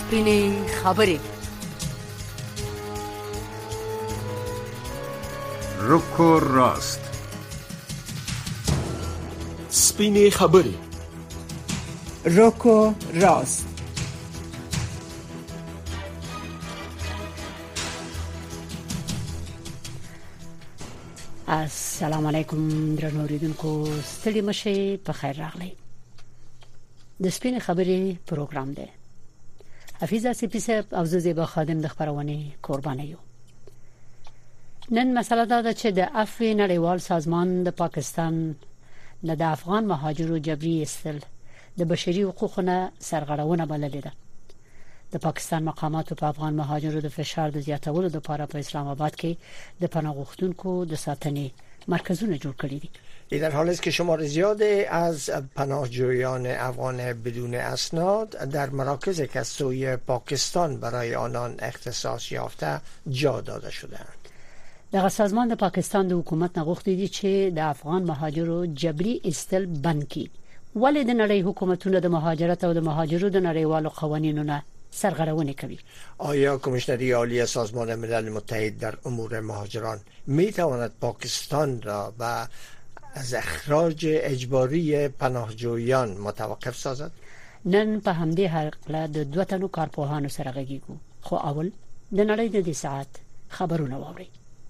سپینې خبرې. رکو راست. سپینې خبرې. رکو راست. السلام علیکم درنو اوریدونکو، ستړي مشه، په خیر راغلی. د سپینې خبرې پروګرام دی. حفیظ اسیپی صاحب او زیبا خادم د خبرونه قرباني یو. نن مسله دا ده چې د عفو نړیوال سازمان د پاکستان نه د افغان مهاجرو جبري استل د بشري حقوقو سرغړونه بللې ده. د پاکستان مقاماتو په افغان مهاجرو د فشار د زیاتولو لپاره په اسلام آباد کې د پناه غوښتونکو د ساتنې مرکزونه جوړ کړي دي. این در حالی است که شمار زیادی از پناهجویان افغان بدون اسناد در مراکز که از سوی پاکستان برای آنان اختصاص یافته جا داده شده‌اند. دغه سازمان د پاکستان د حکومت نه غوښتي دي چې د افغان مهاجرو جبري استل بند کړي. ولې د نړۍ حکومتونه د مهاجرت او د مهاجرو د نړیوالو قوانینو نه سرغړونه کوي؟ آیا کمیشنری عالی سازمان ملل متحد در امور مهاجران می تواند پاکستان را و از اخراج اجباری پناهجویان متوقف سازد؟ نن په همدې حلقه د دوه تنو کارپوهانو سره غږیږو، خو اول د نړۍ د دې ساعت خبرونه واوري.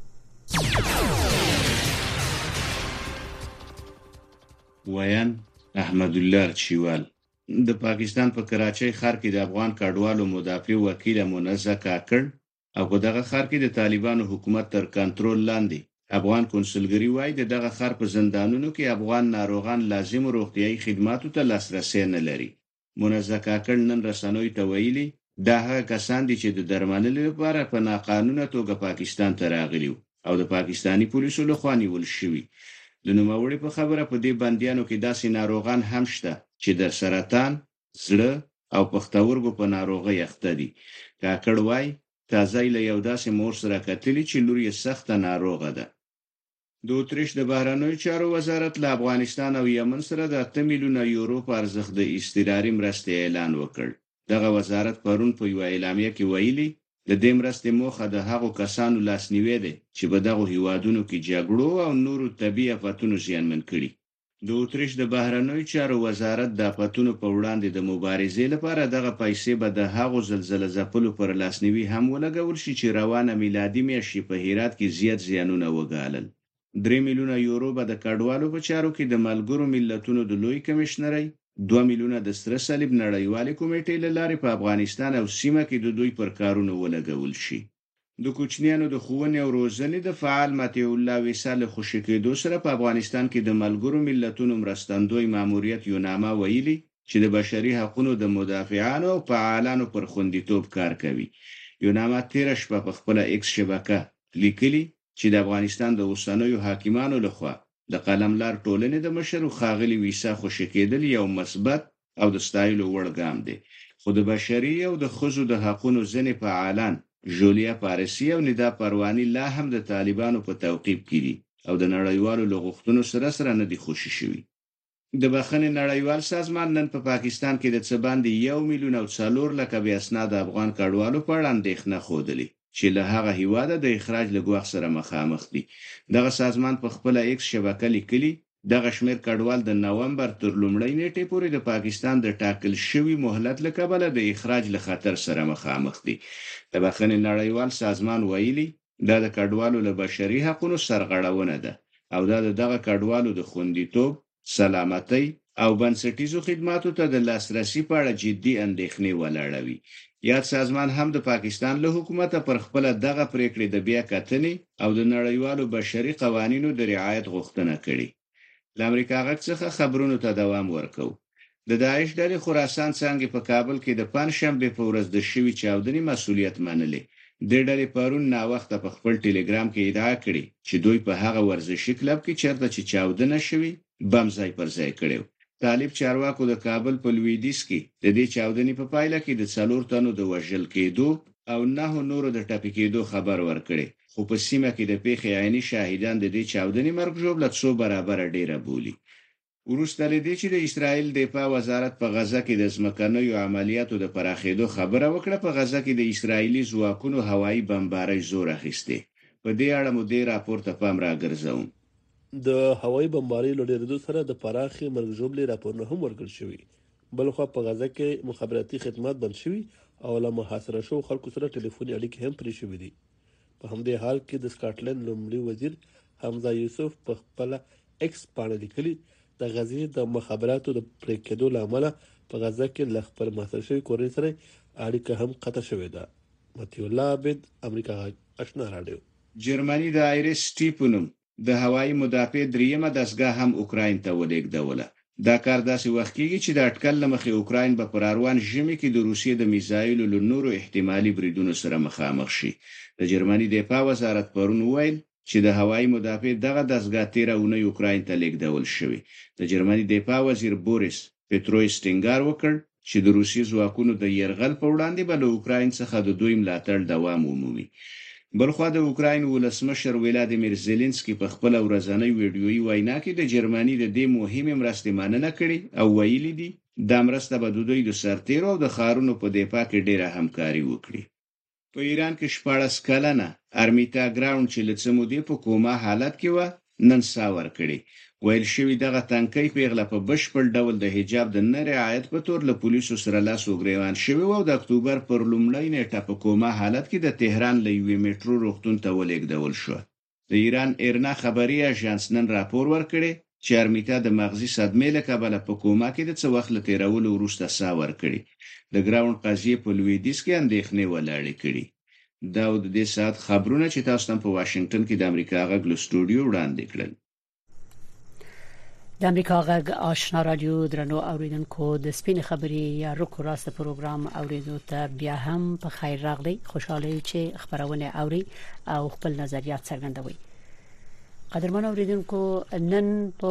ویان احمد الله چیوال د پاکستان په کراچۍ ښار کې د افغان کډوالو مدافع وکیل منزه کاکړ او په دغه ښار کې د طالبانو حکومت تر کنټرول لاندې افغان کنسولګری وای د دغه ښار په زندانونو کې افغان ناروغان لازم روغتيایي خدماتو ته لاسرسي نه لري. منزه کاکړ نن رسنوي ته ویلي دا هغه کسان دي چې د درملنې لپاره په ناقانونه توګه پاکستان ته راغلي او د پاکستانی پولیسو لخوا نیول شوي. د نوموړي په خبره په دې بندیانو کې داسې ناروغان هم شته چې د سرطان، زړه او پښتورګو په ناروغۍ اخته دي. کاکړ وای تازه له یو داسې مور سره کتلی چې لور یې سخته ناروغه ده. د اتریش د بهرنیو چارو وزارت له افغانستان او یمن سره د 8 میلیونه یورو په ارزښت د استداري مرستې اعلان وکړ. دغه وزارت پرون په یو اعلامیه کې ویلي د دې مرستې موخه د هغو کسانو لاسنیوی دی چې په دغه هیوادونو کې جګړو او نورو طبیعي آفتونو زیانمن کړي. د اتریش د بهرنیو چارو وزارت د آفتونو په وړاندې د مبارزې لپاره دغه پیسې به د هغو زلزلې ځپلو پر لاسنیوي هم ولګول شي چې روانه میلادي میاشت په هرات کې زیات زیانونه وګالل. 3 میلیونه یورو به د کډوالو په چارو کې د ملګرو ملتونو د لوی کمشنرۍ 2 میلیونه د سره صلیب نړیوالې کمیټې له لارې په افغانستان او سیمه کې د دوی پر کارونو ولګول شي. د کوچنیانو د ښوونې او روزنې د فعال متیع الله وصال خوشی کېدو سره په افغانستان کې د ملګرو ملتونو مرستندوی ماموریت یوناما ویلي چې د بشري حقوقو د مدافعانو او فعالانو پر خوندیتوب کار کوي. یوناما تیر شپه په خپل ایکس شبکه لیکلي چې د افغانستان د اوسنیو حاکمانو لخوا د قلملار ټولنې د مشر خاغلی ویسا خوشی کېدل یو مثبت او د ستایلو وړ ګام دی. خو د بشري او د ښځو د حقوقو ځنې فعالان جولیا پارسی او ندا پروانی لا هم د طالبانو په توقیف کې دي او د نړیوالو لغښتونو سره نه دي خوشی شوي. د بخښنې نړیوال سازمان نن په پاکستان کې د څه باندې 1 میلیون او 4 لک بې اسناد افغان کډوالو په اړه اندېښنه خوده چې له هغه هیواده د اخراج له ګواښ سره مخامخ دي. دغه سازمان په خپل ایکس شبکه لیکلي دغه شمیر کډوال د نومبر تر لومړۍ نیټې پورې د پاکستان د ټاکل شوی مهلت له کبله د اخراج له خطر سره مخامخ دي. د بخښنې نړیوال سازمان ویلي دا د کډوالو له بشري حقوقو سرغړونه ده او دا دغه کډوالو د خوندیتوب، سلامتۍ او بنسټیزو خدماتو ته د لاسرسي په اړه جدي اندېښنې ولاړوي. یاد سازمان هم د پاکستان له حکومت پر خپل دغه پریکړې د بیا کتنې او د نړیوالو بشري قوانینو د رعایت غوښتنه کړې. د امریکا غږ څخه خبرونو ته دوام ورکو. د داعش ډلې خراسان څنګه په کابل کې د پنځشنبه په ورځ د شوی چاودنې مسؤلیت منلې. د ډلې پرون نا وخت په خپل ټلګرام کې ادعا کړې چې دوی په هغه ورزشي کلب کې چیرته چې چاودنه شوی بم ځای پر ځای کړو. طالب چارواکو د کابل په لویدیځ کې د دې چاودنې په پایله کې د 4 تنو د وژل کېدو او 9 نورو د ټپي کېدو خبر ورکړي. خو په سیمه کې د پیښې عیني شاهدان د دې چاودنې مرګ ژوبله 100 برابر ډیره بولي. وروسته لدې چې د اسرایل دفاع وزارت په غزه کې د ځمکنیو عملیاتو د پراخېدو خبره وکړه، په غزه کې د اسرایلی ځواکونو هوایي بمبارۍ زور اخیسته. په دې اړه مو د راپور ته پام راګرځوم. د هوایي بمبارۍ لړېدو سره د پراخې مرګ ژوبلې راپورونه هم ورکړل شوي. بلخو په غزه کې مخابراتي خدمات بند شوي او له محاصره شو خلکو سره ټلیفوني اړیکې هم پرې شوې دي. په همدې حال کې د سکاټلند لومړي وزیر حمزه یوسف په خپل ایکس باندې لیکلي د غزې د مخابراتو د پرې کېدو لامل په غزه کې ل خپل محاصره شوی کورنۍ سره اړیکه هم قطع شوې ده. متي الله عبد، امریکا آشنا رادیو. جرمني د آیرس سټیپونم د هوایي مدافع دریمه دستګاه هم اوکراین ته ولېږدوله. دا کار داسې وخت کېږي چې د اټکل لمخې اوکراین به پر روان ژمي کې د روسیې د میزایلو له نورو احتمالي بریدونو سره مخامخ شي. د جرمني دفاع وزارت پرون وویل چې د هوایي مدافع دغه دستګاه تیره اونۍ اوکراین ته لیږدول شوی. د جرمني دفاع وزیر بوریس پیټرویس ټینګار وکړ چې د روسیې ځواکونو د یرغل په وړاندې به له اوکراین څخه د دوی ملاتړ دوام ومومي. بلخو د اوکراین ولسمشر ولادیمیر زيلنسکي په خپل ورځنۍ ویډیويي وینا کې د جرمني د دې مهمه مرستې مننه کړې او ویلي دي دا مرسته به د دوی د سرتیرو او د ښارونو په دفاع کې ډېره همکاري وکړي. په ایران کې 14 کلنه ارمیتا ګراوند چې لڅ مودې په کومه حالت کې و نن ساور کړي. ویل شوی دغه تنکۍ پیغله په بشپړ ډول د حجاب د نه رعایت په تور له پولیسو سره لاس وګریوان شوی او د اکتوبر پر لومړۍ نیټه په کومه حالت کې د تهران له یوې میټرو روغتون ته ولېږدول شو. د ایران ایرنا خبري اژانس نن راپور ورکړي چې ارمیتا د مغزي صدمې له کبله په کومه کې د څه وخت له تیرولو وروسته ساور کړي. د ګراوند قضیې په لویدیځ کې اندېښنې ولاړې کړي. دا د دې ساعت خبرونه چې تاسو ته په واشنگټن کې د امریکا غږ له سټوډیو وړاندې کړل. د امریکا غږ آشنا رادیو درنو اوریدونکو د سپین خبري یا رکو راست پروګرام اوریدو ته بیا هم په خیر راغلی. خوشاله چې خبرونه اوري او خپل نظریات څرګندوي. قدرمن اوریدونکو، نن په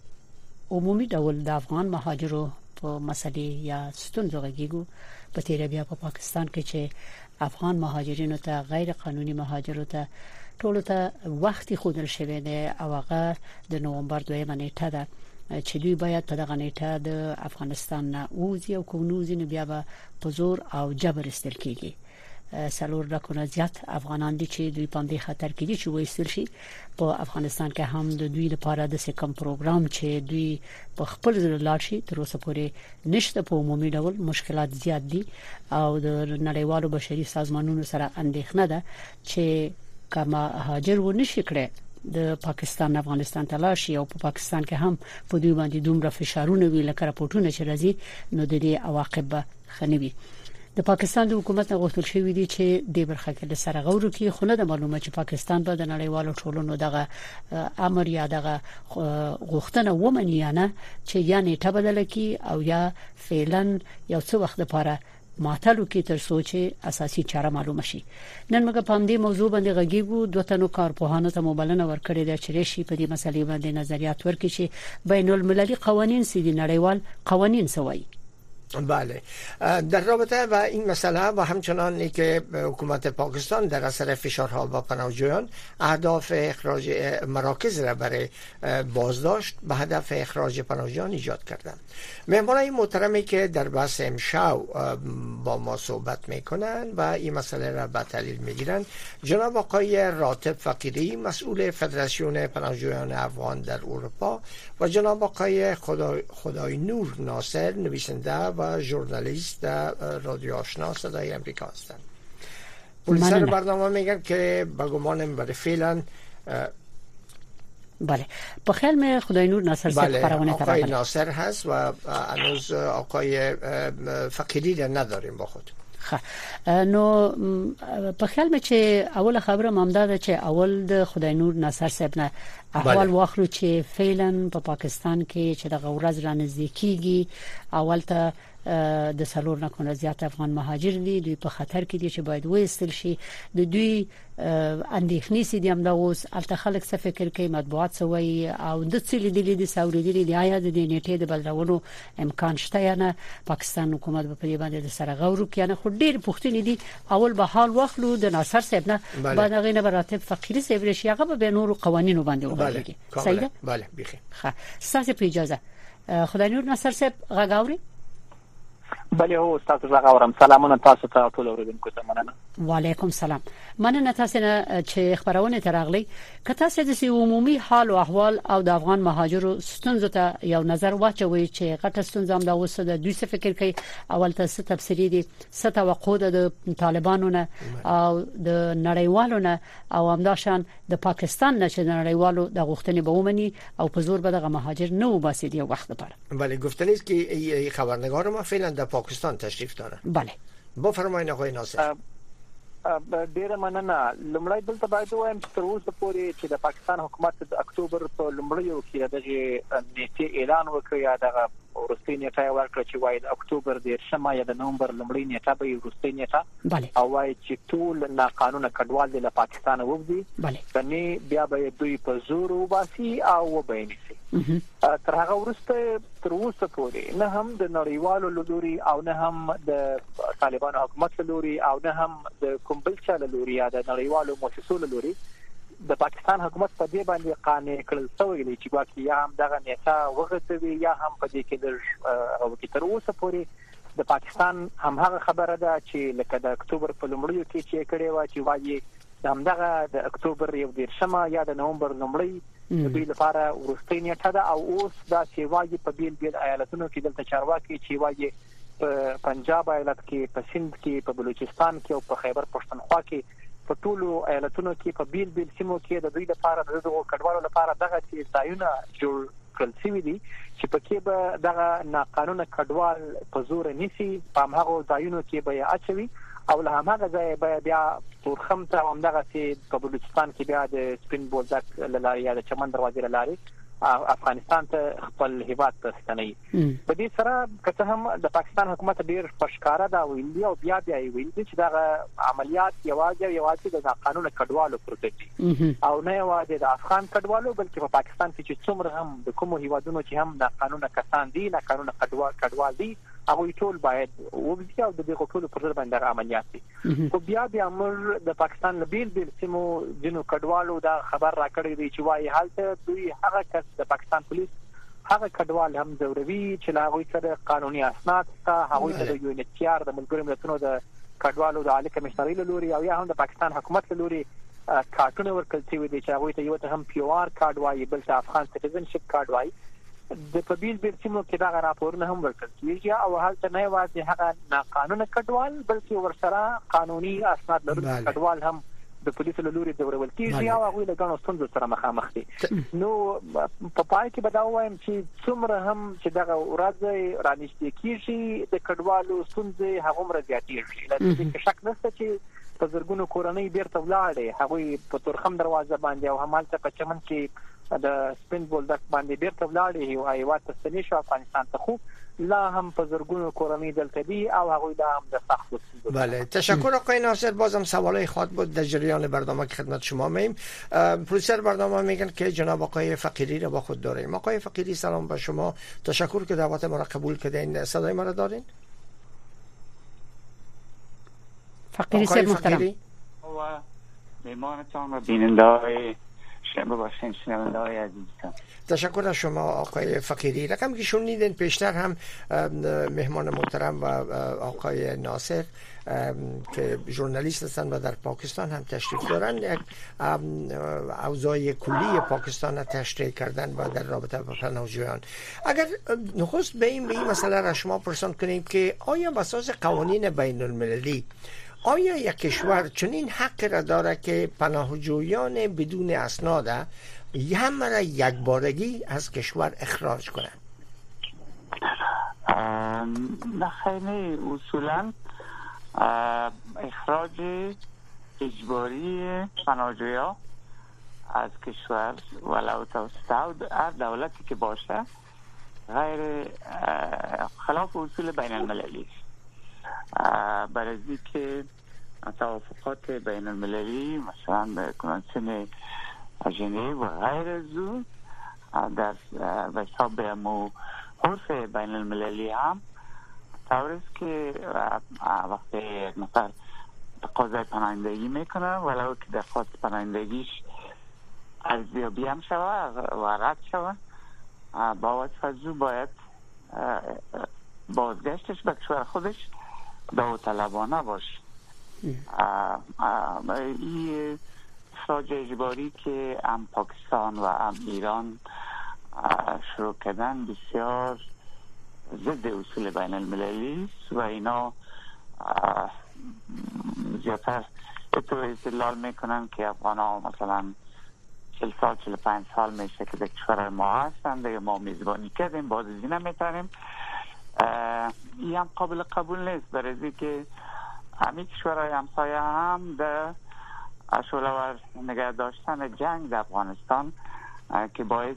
عمومي ډول د افغان مهاجرو په مسلې یا ستونزو غږیږو. په تیر بیا په پاکستان کې چې افغان مهاجرینو ته غیر قانوني مهاجرو ته ټولو ته وخت خودل شوی دی او هغه د نومبر 2 نیټه ده چې دوی باید په دغه نیټه د افغانستان نه وځي او کومنوزي نه بیا په زور او جبر استل کیږي. سلور لکونه زیات افغانان دي چې دوی په دې خطر کې دي چې وایستل شي. په افغانستان کې هم د دوی لپاره د سکم پروګرام چې دوی په خپل ځل شي تر اوسه پورې نشته. په عمومي ډول مشکلات زیات دي او د نړیوالو بشري سازمانونو سره اندېښنه ده چې کما هاجر و نشي کړي د پاکستان افغانستان تلاشي او په پاکستان کې هم په دوی باندې دومره فشارونه وی لکه راپورټونه چې راځي نو د دې عواقب خنوي. د پاکستان د حکومت غوښتل شوې دي چې د برخه کې سره غوړو کې خونه د معلومه چې پاکستان به د نړیوالو ټولنو دغه امر یا دغه غوښتنه ومني نه چې یعنی تبدل کی او یا فعلا یو څه وخت لپاره ماتلو کې تر سوچي اساسي چاره معلومه شي. نن موږ په دې موضوع باندې غږیږو. دوه تنو کارپوهانو ته مبلنه ورکړې ده چې رشي په دې مسلې باندې نظریات ورکړي چې بین المللي قوانین سیدی نړیوال قوانین سوي. بله، در رابطه با این مسئله و همچنان که حکومت پاکستان در اثر فشارها با پناهجویان اهداف اخراج مراکز را برای بازداشت به هدف اخراج پناهجویان ایجاد کردند. مهمانان محترمی که در بحث امشب با ما صحبت میکنند و این مسئله را به تحلیل میگیرند جناب آقای راتب فقیری، مسئول فدراسیون پناهجویان افغان در اروپا و جناب آقای خدای نور ناصر، نویسنده و ژورنالیست رادیو آشنا صدای امریکا هستند. پلیسر برنامه میگن که به گمانم برای فعلا بله با خیال می خدای نور ناصر بله آقای ناصر هست و هنوز آقای فقیری را نداریم با خود. نو په خیال مې چې اول خبره مامداده چې اول د خدای نور ناصر صاحب نه احوال واخلو چې فعلا په پاکستان کې چې د غورز را نزدیکیږي اول ته د څلور نه کنه زیات افغان مهاجر دي دوی په خطر کې دي چې باید وېستل شي د دوی اندېښنې سي دي هم دا اوس الته خلک څه فکر کوي مطبوعات سوي او د څه لیدلې دي ساوریدلې دي آیا د نیټې د بدلولو امکان شته یا نه پاکستان حکومت په دې باندې د سره غوړو کې نه خو ډېر پوښتنې دي اول به حال واخلو د ناصر صاحب نه بعد هغه نه براتب فقيري صاحب رشي هغه به نور قوانینو باندې وغږیږي صحیح ده بله بخیر ښه ستاسو په اجازه خدای نور ناصر صاحب غاغوري بله هو تاسو غاورم سلامونه تاسو ته ټول اوریدونکو ته مننه وعلیکم سلام مننه تاسو نه چې خبرونه ترغلي که تاسو د عمومي حال او احوال او د افغان مهاجرو ستونزو ته یو نظر واچوي چې غټه ستونزه هم دا وسه د دوی څه فکر کوي اول تاسو تفسیری دي څه توقع د طالبانو نه او د نړیوالو نه او همداشان د پاکستان نه چې نړیوالو د غوښتنې به ومني او په زور به د مهاجر نه وباسي دی وخت لپاره بله گفتنی است که خبرنگار ما فعلا در پاکستان تشریف دارن بله بفرمایید آقای ناصر ډیره مننه لمړی دلته باید وایم چې تر اوسه پورې چې د پاکستان حکومت د اکتوبر په لمړیو کې دغه نیټه اعلان وکړ یا دغه ورستۍ نیټه ورکړه چې وايي د اکتوبر د 10 یا د نومبر لمړی نیټه به ورستۍ نیټه او وايي چې ټول ناقانونه کډوال د پاکستان ووځي کني بیا به دوی په زور وباسي او وبینسي تر هغه ورسته تر اوسه پورې نه هم د نړیوالو لوري او نه هم د طالبانو حکومت لوري او نه هم د کوم بل چا لوري یا د نړیوالو مؤسسو لوري د پاکستان حکومت په دې باندې قانع کړل شوی دی چې واکې یا هم دغه نیټه وغځوي یا هم په دې کې د او کې تر اوسه پورې د پاکستان هم هغه خبره ده چې لکه د اکتوبر په لومړیو کې چې کړي و چې وايي همدغه د اکتوبر یو 10 یا د نومبر لومړی د دې لپاره ورستۍ نیټه ده او اوس دا چې وايي په بیل ایالتونو کې دلته چارواکي چې وايي په پنجاب ایالت کې په سند کې په بلوچستان کې او په خیبر پښتونخوا کې په ټولو ایالتونو کې په بیل سیمو کې د دوی لپاره د دغو کډوالو لپاره دغه چې ځایونه جوړ کړل شوي دي چې پکې به دغه ناقانونه کډوال په زور نيسي په هغه ځایونو کې به اچوي او له هغه ځای به بیا تورخم ته همدغه چې په بلوچستان کې بیا د سپین بولدک لارې یا د چمن دروازې لارې افغانستان ته خپل هیواد ته ستنوي په دې سره که هم د پاکستان حکومت ډیر پښکارا دا ویلي او بیا ویلي چې دا عملیات یوازې د قانون کډوالو پروتکټي او نه یوازې د افغان کډوالو بلکې په پاکستان کې چې څومره هم د کومو هیوادونو چې هم د قانون کسان دي نه قانون کډوال دي هغه ټول باید وګوري او د دې ټول پر ضد باندې عملیات دي خو بیا امر د پاکستان بیل سیمو جنو کډوالو دا خبر راکړی دی چې وايي حالت دوی هغه کس د پاکستان پولیس هغه کډوال هم ضروري چې لاغوي سره قانوني اسناد ته هغه ته د یونیټیار د ملګرو ملتونو د کډوالو د عالی کمشنري لوري او یا هم د پاکستان حکومت لوري کارتونه ورکړل شوی دی چې هغه ته یو ته هم پی آر کارت وایي بل ته افغان سټیزنشپ کارت وایي د پبیل سیمو کې دا راپورونه هم ورکړل کیږي او حالت نه یوازې هغه ناقانونه کډوال بلکې ورسره قانوني اسناد لرونکي کډوال هم د پولیسو لوري ضروري کیږي او هغه له ګڼو ستونزو سره مخامخ دي نو په پای کې به دا وایم چې څومره هم چې دغه ورځ رانیشته کیږي د کډوالو ستونزې هغه مر زیاتېږي لکه شک نشته چې په زرګونو کورنۍ بیرته ولاړې هغه په تورخم دروازه باندې او همالته په چمن کې د سپین بولدک باندې بیرته ولاړې او هیواد ته ستنې شو افغانستان ته خو لا هم په زرګونو کورنۍ دلته دي او هغه دا هم د سخت ستونزو. بله تشکر آقای ناصر. بازم سوالای خاط بود در جریان برنامه که خدمت شما میم. پروسر برنامه میگن که جناب آقای فقیری را با خود داریم. آقای فقیری سلام به شما. تشکر که دعوت ما را قبول کردین. صدای ما را دارین؟ فقیری صاحب محترم و میمانتان و بیننده شنبه باشین شنونده‌های عزیزم. تشکر از شما آقای فقیری. رقم که شنیدین پیشتر هم مهمان محترم و آقای ناصر که ژورنالیست هستند و در پاکستان هم تشریف دارن یک اوضاع کلی پاکستان را تشریح کردن و در رابطه با پناهجویان. اگر نخست به این مسئله را شما پرسان کنیم که آیا بساز قوانین بین المللی آیا یک کشور چنین حق را داره که پناهجویان بدون اسناد همه را یک بارگی از کشور اخراج کنند؟ نه خیلی اصولا اخراج اجباری پناهجویان از کشور ولو توسط هر دولتی که باشه غیر خلاف اصول بین المللی برای که توافقات بین المللی مثلا به کنوانسیون ژنو و غیر از او در حساب عرف بین المللی هم طور است که وقتی یک نفر تقاضای پناهندگی میکنه ولو که درخواست پناهندگیش ارزیابی هم شوه و رد شوه با وجه از او باید بازگشتش به کشور خودش داوطلبانه باشه. این اخراج اجباری که هم پاکستان و هم ایران شروع کردن بسیار ضد اصول بین المللی و اینا زیادتر تو استدلال میکنن که افغان ها مثلا 40 سال 45 سال میشه که در کشور ما هستن دیگه ما میزبانی کردیم باز از این نمیتونیم. این هم قابل قبول نیست برای که همین کشورهای همسایه هم در شعله‌ور نگه داشتن جنگ در افغانستان که باعث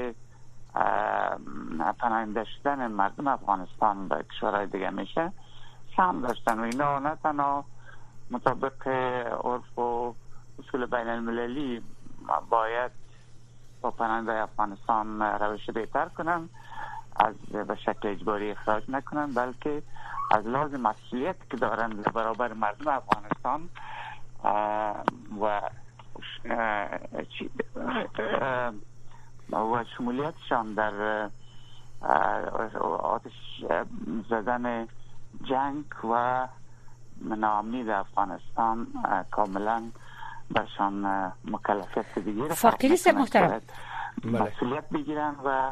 پناهنده شدن مردم افغانستان به کشورهای دیگه میشه سهم داشتن و اینا نه تنها مطابق عرف و اصول بین المللی باید با پناهنده افغانستان روش بهتر کنن از به شکل اجباری اخراج نکنن بلکه از لازم مسئولیت که دارن برابر مردم افغانستان و شمولیتشان در آتش زدن جنگ و ناامنی در افغانستان کاملا برشان مکلفیت بگیره. فقیری صاحب محترم مسئولیت بگیرن و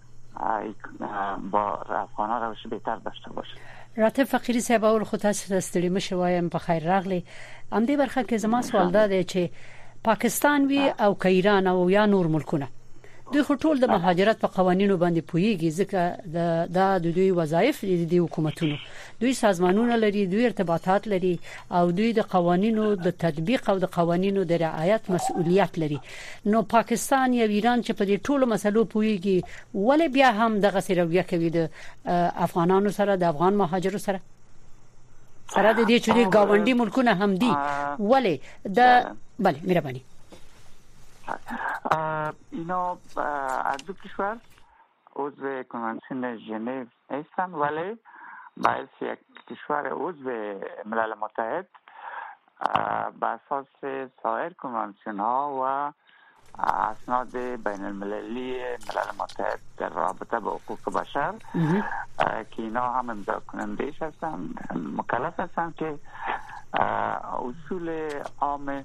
با افغانا روش بهتر داشته باشه. راتب فقیری صاحب اول خو تاسو ستړي مشه وایم په خیر راغلی. ام دې برخه کې زما سوال دا دی چې پاکستان وی او ایران او یا نور ملکونه دوی خو ټول د مهاجرت په قوانینو باندې پویږي ځکه د دوی وظایف دي حکومتونو دوی سازمانونه لري دوی ارتباطات لري او دوی د قوانینو د تطبیق او د قوانینو د رعایت مسؤلیت لري. نو پاکستان یا ایران چې په دې ټولو مسلو پویږي ولې بیا هم دغه سرویه کوي د افغانانو سره د افغان مهاجرو سره د دې چې د گاونډي ملکونه هم دي ولې د بله مهرباني اینا از دو کشور عضو کنوانسیون ژنو هستند ولی باعث یک کشور عضو ملل متحد به اساس سایر کنوانسیون ها و اسناد بین المللی ملل متحد در رابطه با حقوق بشر که اینا هم امضا کننده‌اش هستند مکلف هستند که اصول عام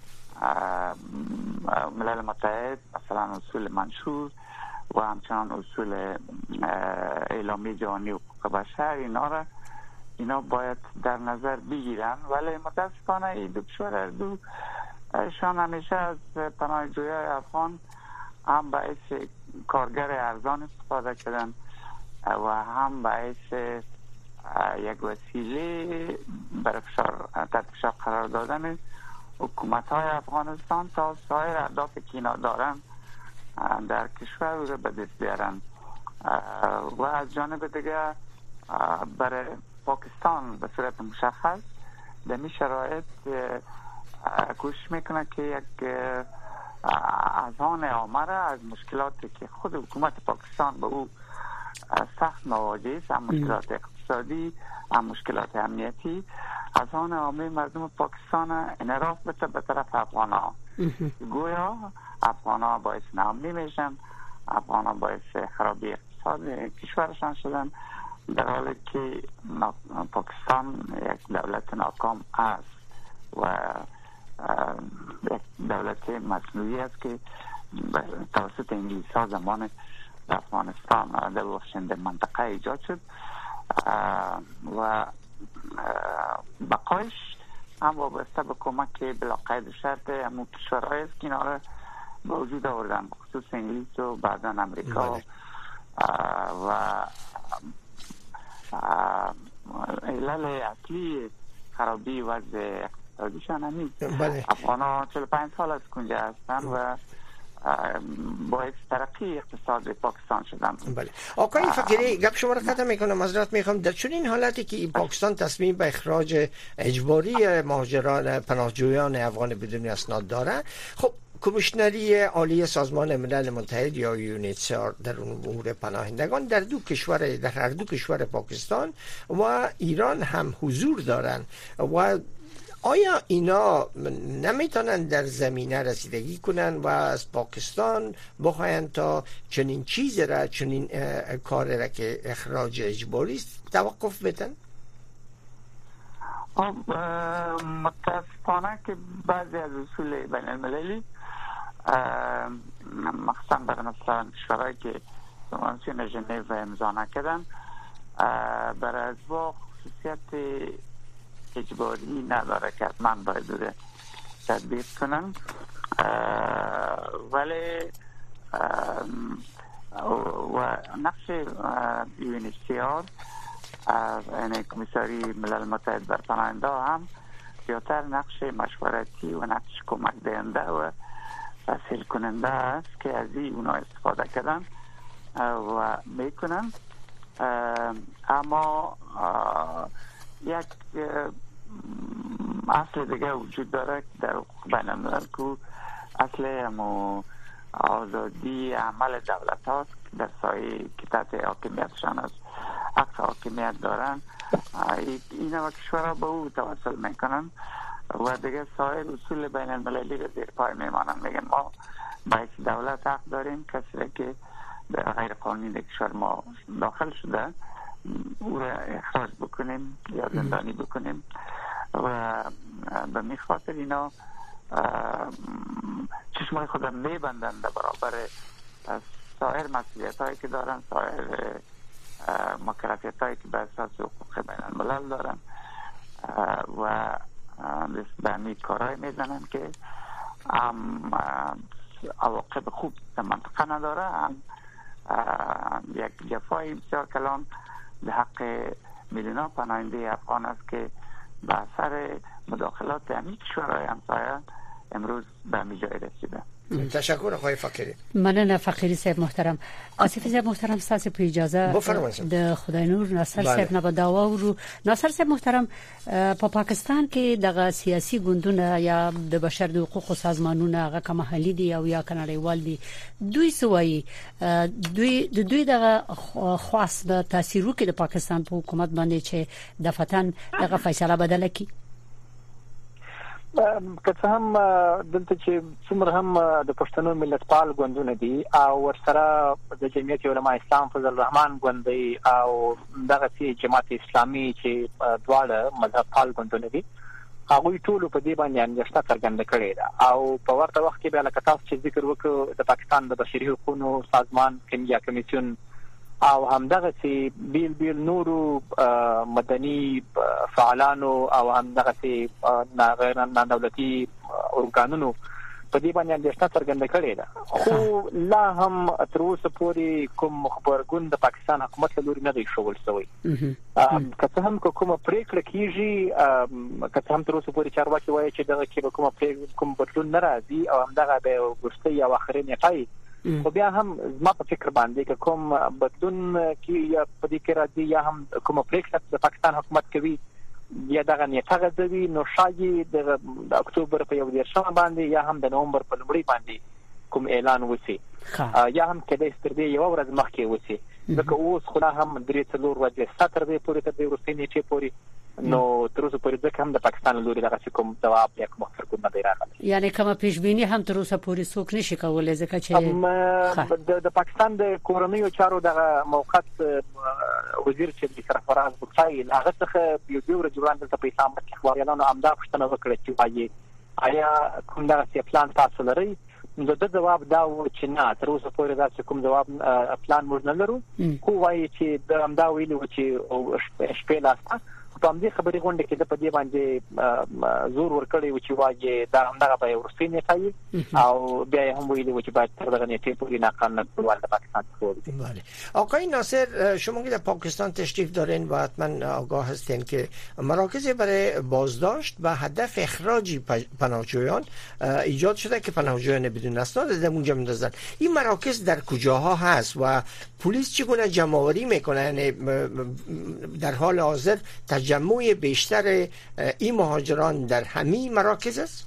ملل متحد مثلا اصول منشور و همچنان اصول اعلامیه جهانی حقوق بشر اینا باید در نظر بگیرن ولی متاسفانه این دو کشور شان همیشه از پناهجویان افغان هم باعث کارگر ارزان استفاده کردن و هم باعث یک وسیله برای تحت فشار قرار دادن حکومت های افغانستان تا سایر اهداف که اینا دارن در کشور رو به دست بیارن و از جانب دیگه برای پاکستان به صورت مشخص در این شرایط کوشش میکنه که یک اذهان عامه را از مشکلاتی که خود حکومت پاکستان به او سخت مواجه است هم مشکلات اقتصادی هم مشکلات امنیتی اذهان عامه مردم پاکستان انحراف بده به طرف افغان‌ها گویا افغان‌ها باعث ناامنی میشن افغان‌ها باعث خرابی اقتصاد کشورشان شدن در حالی که پاکستان یک دولت ناکام است و یک دولت مصنوعی است که توسط انگلیس‌ها زمان افغانستان در بخشنده منطقه ایجاد شد و بقایش هم وابسته به کمک بلاقید شرط همون کشورهای است که اینا را به وجود آوردن خصوص انگلیس و بعدا امریکا و علل اصلی خرابی وضع اقتصادیشان همین افغان ها 45 سال از کنجا هستن و باعث ترقی اقتصاد پاکستان شدن. بله آقای فقیری، گپ شما را قطع میکنم، معذرت میخوام. در چنین حالتی که پاکستان تصمیم به اخراج اجباری مهاجران پناهجویان افغان بدون اسناد داره، خب کمیشنری عالی سازمان ملل متحد یا یونیتسار در امور پناهندگان در هر دو کشور پاکستان و ایران هم حضور دارند و آیا اینا نمیتونن در زمینه رسیدگی کنن و از پاکستان بخواین تا چنین چیز را، چنین کار را که اخراج اجباری است توقف بدن؟ متاسفانه که بعضی از اصول بین المللی مخصوصا برای مثلا کشورهایی که کنوانسیون ژنو امضا نکردن برای از با خصوصیت اجباری نداره که حتما باید بوده تطبیق کنن، ولی و نقش UNHCR یعنی کمیساری ملل متحد بر پناهنده هم زیادتر نقش مشورتی و نقش کمک دهنده و تسهیل کننده است که از اونا استفاده کردن و میکنن. اما یک اصل دیگه وجود داره در حقوق بین الملل که اصل آزادی عمل دولت هاست در سایه که تحت حاکمیتشان است حق حاکمیت دارن. این و کشورها به او توسل میکنن و دیگه سایر اصول بین المللی رو زیر پای میمانن. میگن ما باید دولت حق داریم کسی که در غیر قانونی کشور ما داخل شده او را اخراج بکنیم یا زندانی بکنیم و به می خاطر اینا چشمای خود را میبندن در برابر سایر مسئولیت هایی که دارن، سایر مکلفیت هایی که به اساس حقوق بین الملل دارن و به می کارهای میزنن که عواقب خوب در منطقه نداره، یک جفای بسیار کلان به حق میلیون پناهنده افغان است که به اثر مداخلات همین کشورهای همسایه امروز به همین جای رسیده. تشکر آقای فقیری. مننه فقیری صاحب محترم. آصف صاحب محترم ستاسو په اجازه د خدای نور ناصر صاحب نه بداوا ورو. ناصر صاحب محترم په پاکستان کې دغه سیاسي ګوندونه یا د بشر د حقوقو سازمانونه هغه کوم محلي دي او یا کنړیوال دي دوی سوي دوی دغه خاص د تاثیر کې د پاکستان په حکومت باندې چې د فتن دغه فیصله بدله کی که څه هم دلته چې څومره هم د پښتنو ملتپال ګوندونه دي او ورسره د جمعیت علماء اسلام فضل الرحمن ګوند دی او دغه جماعت اسلامي چې دواړه مذهب پال ګوندونه دي هغه ټول په دې باندې اندېښنه څرګنده کړې ده او په ورته وخت کې بیا لکه تاسو چې ذکر وکړو د پاکستان د بشري حقوقو سازمان کمیسیون او همدغه سي بیل نورو مدني فعالانو او همدغه سي غیر دولتي ارګانونو په دې باندې اندېښنه څرګنده کړې ده، خو لا هم تر اوسه پورې کوم خبرګون د پاکستان حکومت له لوري نه دی شوول شوی. که څه هم کومه پریکړه کیږي، که څه هم تر اوسه پورې چارواکي وایي چې دغه کې کوم بدلون نه راځي او همدغه به وروستۍ او اخري نیټه خو بیا هم زما په فکر باندې که کوم بدلون کې یا په دې کې راځي یا هم کوم پریکړه د پاکستان حکومت کوي یا دغه نیټه غځوي نو شاید د اکتوبر په 11 باندې یا هم د نومبر په لومړۍ باندې کوم اعلان وسی یا هم کله ستر دی یو ورځ مخکې وسی ځکه اوس خو هم 3-4 ورځې ستر دی پورې تر دې وروستۍ نیټې پورې نو تر اوسه پورې ځکه هم د پاکستان لوري دغه کوم جواب یا کوم خبرګون نه دی راغلی، یعنی کومه پیشبینی هم تر اوسه پورې څوک نشي کولای ځکه چې د پاکستان د کورنیو چارو دغه موقت وزیر چې د سرفراز بوتای هغه څخه یو ورځ وړاندې په اسلام کې خبريالانو امدا پښتنه وکړه چې وايي آیا کوم دغه پلان تاسو لري؟ نو د جواب دا و چې نه تر اوسه پورې دا کوم جواب پلان موږ نه لرو، خو وايي چې د امدا ویلو چې شپې لاسته په همدې خبرې غونډه کې د په دې باندې زور ورکړی و چې وايي دا همدغه به ورستي نیټه او بیا هم ویلي و چې باید تر دغه نیټې پورې ناقانونه ټول د پاکستان څخه. بله آقای ناصر، شما که در پاکستان تشریف دارین و حتما آگاه هستین که مراکز برای بازداشت و هدف اخراج پناهجویان ایجاد شده که پناهجویان بدون اسناد در اونجا میندازن. این مراکز در کجاها هست و پلیس چگونه جمع‌آوری میکنه؟ یعنی در حال حاضر تجمع بیشتر این مهاجران در همین مراکز است؟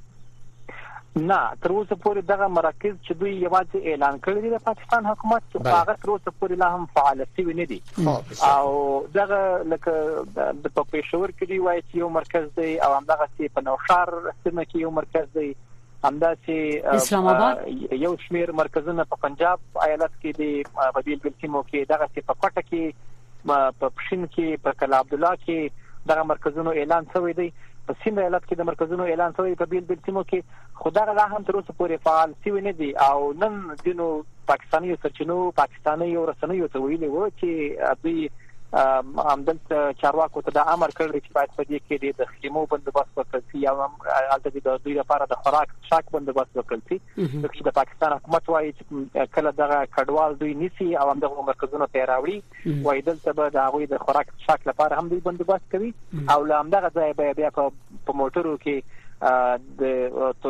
نه، تر اوسه پورې دغه مراکز چې دوی یوازې اعلان کړی دی د پاکستان حکومت هغه تر اوسه پورې لا هم فعال شوی نه دي. او دغه لکه د پېښور کې دی وایي چې یو مرکز دی او همدغه چې په نوشهر سیمه کې یو مرکز دی، همداسې اسلام آباد یو شمیر مرکزونه په پنجاب ایالت کې دي، په بیل سیمو کې دغه چې په کوټه کې، په پښین کې، په کلا عبدالله کې دغه مرکزونو اعلان شوی دی. په سیمه ایالت کې د مرکزونو اعلان شوی په بیل سیمو کې خدای لا هم تر اوسه پورې فعال شوی نه دي. او نن دینو پاکستاني سرچینو پاکستاني رسنیو ته ویلي و چې دوی همدلته چارواکو ته د امر کړی چې باید په دې کې د خیمو بندوبست وکړي یا هم البته د دوی لپاره د خوراک شاک بندوبست وکړي. چې د پاکستان حکومت وايي چې کله دغه کډوال دوی نیسي او هم دغه مرکزونو ته راوړي وایي دلته به د هغوی د خوراک شاک لپاره هم دوی بندوبست کوي او له همدغه ځای به بیا په موټرو کې د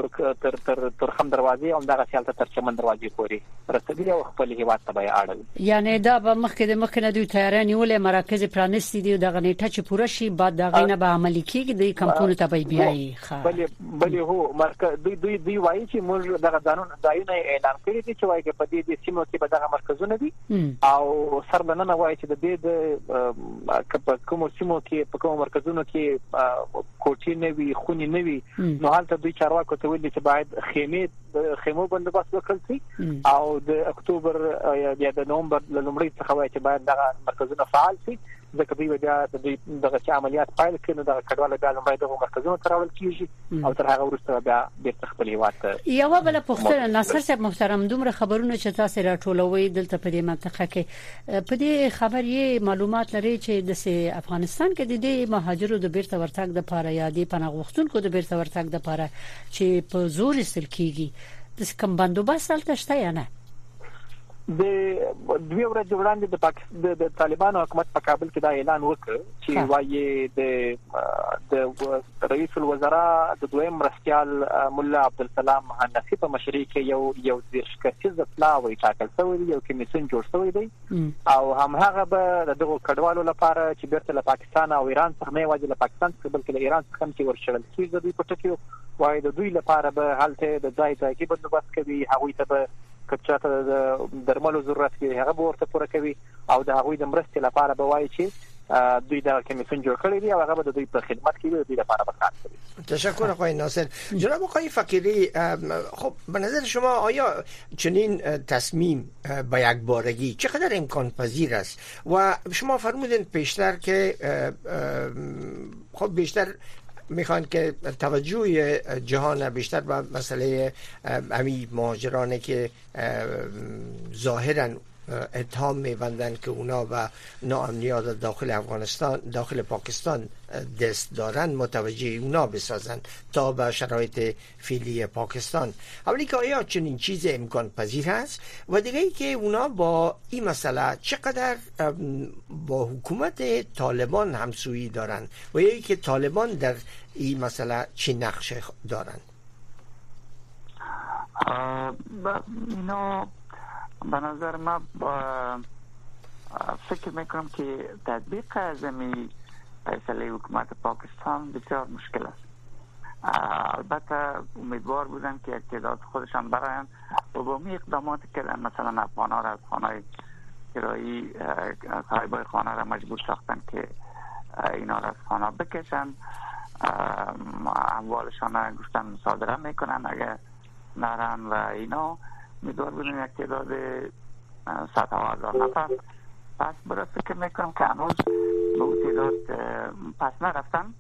ترخم دروازې او دغه سیالته تر چمن دروازې پورې رسېدلي او خپل هیواد ته به اړل. یعنی دا به مخکې نه دوی تیاری نیولې مراکز پرانستی دي دغه نیټه چې پوره شي بعد دغه نه به عملي کیږي د کمپونو ته به بیاي. بلې هو مرکز دوی وایي چې موږ دغه ځایونه اعلان کړی دي چې وایي په دې سیمو کې به دغه مرکزونه دي او سربننه وایي چې د دې د کوم سیمو کې په کوم مرکزونو کې کوټې نه وي، خونې نه وي، نو حالت دوی چارواکو ته ویلي چې باید خیمو بندوبست وکړي او د اکتوبر یا د نومبر لومړۍ څخه وایي چې باید دغه مرکزونه فعال شي ځکه دوی بیا دغه عملیات پایل کړي نو دغه کډوال بیا لومړی دغه مرکزونو ته راوړل کیږي او تر هغه وروسته بیا بیرته خپل هیواد ته. یوه بله پوښتنه ناصر صاحب محترم، دومره خبرونه چې تاسو راټولوي دلته په دې منطقه کې په دې خبر یې معلومات لري چې د افغانستان کې د دې مهاجرو د بیرته ورتګ د لپاره یا د پناه غوښتونکو د بیرته ورتګ د لپاره چې په زور استل کیږي د کوم بندوبست هلته شته یا نه؟ د دوی ورځې وړاندې د طالبانو حکومت په کابل کې دا اعلان وکړ چې وایي د رئیس الوزراء د دویم مرستیال مولا عبدالسلام حنفي په مشرۍ کې یو کسیز اطلاع ټاکل شوی دی، یو کمیسیون جوړ شوی دی او هماغه به دغه کډوالو لپاره چې بیرته له پاکستان او ایران څخه نه یوازې له پاکستان څخه بلکې له ایران څخه هم چې ورشړل کیږي د دوی په ټکیو وایي د دوی لپاره به هلته د ځای کې بندوبست کوي، هغوی ته به کچاته د درملو ضرورت وي هغه به ورته پوره کوي او د هغوی د مرستې لپاره به وایي چې دوی دا کمیسیون جوړ کړی دی او هغه به د دوی په خدمت کې د دوی لپاره به کار کوي. تشکر آقای ناصر. جناب آقای فقیری، خب به نظر شما آیا چنین تصمیم با یک بارگی چقدر امکان پذیر است؟ و شما فرمودین پیشتر که خب بیشتر میخوان که توجه جهان بیشتر به مسئله همین مهاجرانه که ظاهراً اتهام می‌بندند که اونا و ناامنیات داخل افغانستان داخل پاکستان دست دارن متوجه اونا بسازن تا به شرایط فعلی پاکستان. اولی که آیا چنین چیز امکان پذیر هست و دیگه ای که اونا با این مسئله چقدر با حکومت طالبان همسویی دارن و یا ای که طالبان در این مسئله چی نقش دارن؟ اینا به نظر من فکر میکنم که تطبیق از این فیصله حکومت پاکستان بسیار مشکل است. البته امیدوار بودن که تعداد خودشان براین و با می اقداماتی کردن، مثلا افغان‌ها را از خانه‌های کرایی صاحبای خانه را مجبور ساختن که اینا را از خانه بکشن، اموالشان را گفتن مصادره میکنن اگر نرن و اینا امیدوار بودن یک تعداد 100,000 نفر پس برای فکر میکنم که هنوز به اون تعداد پس نرفتن،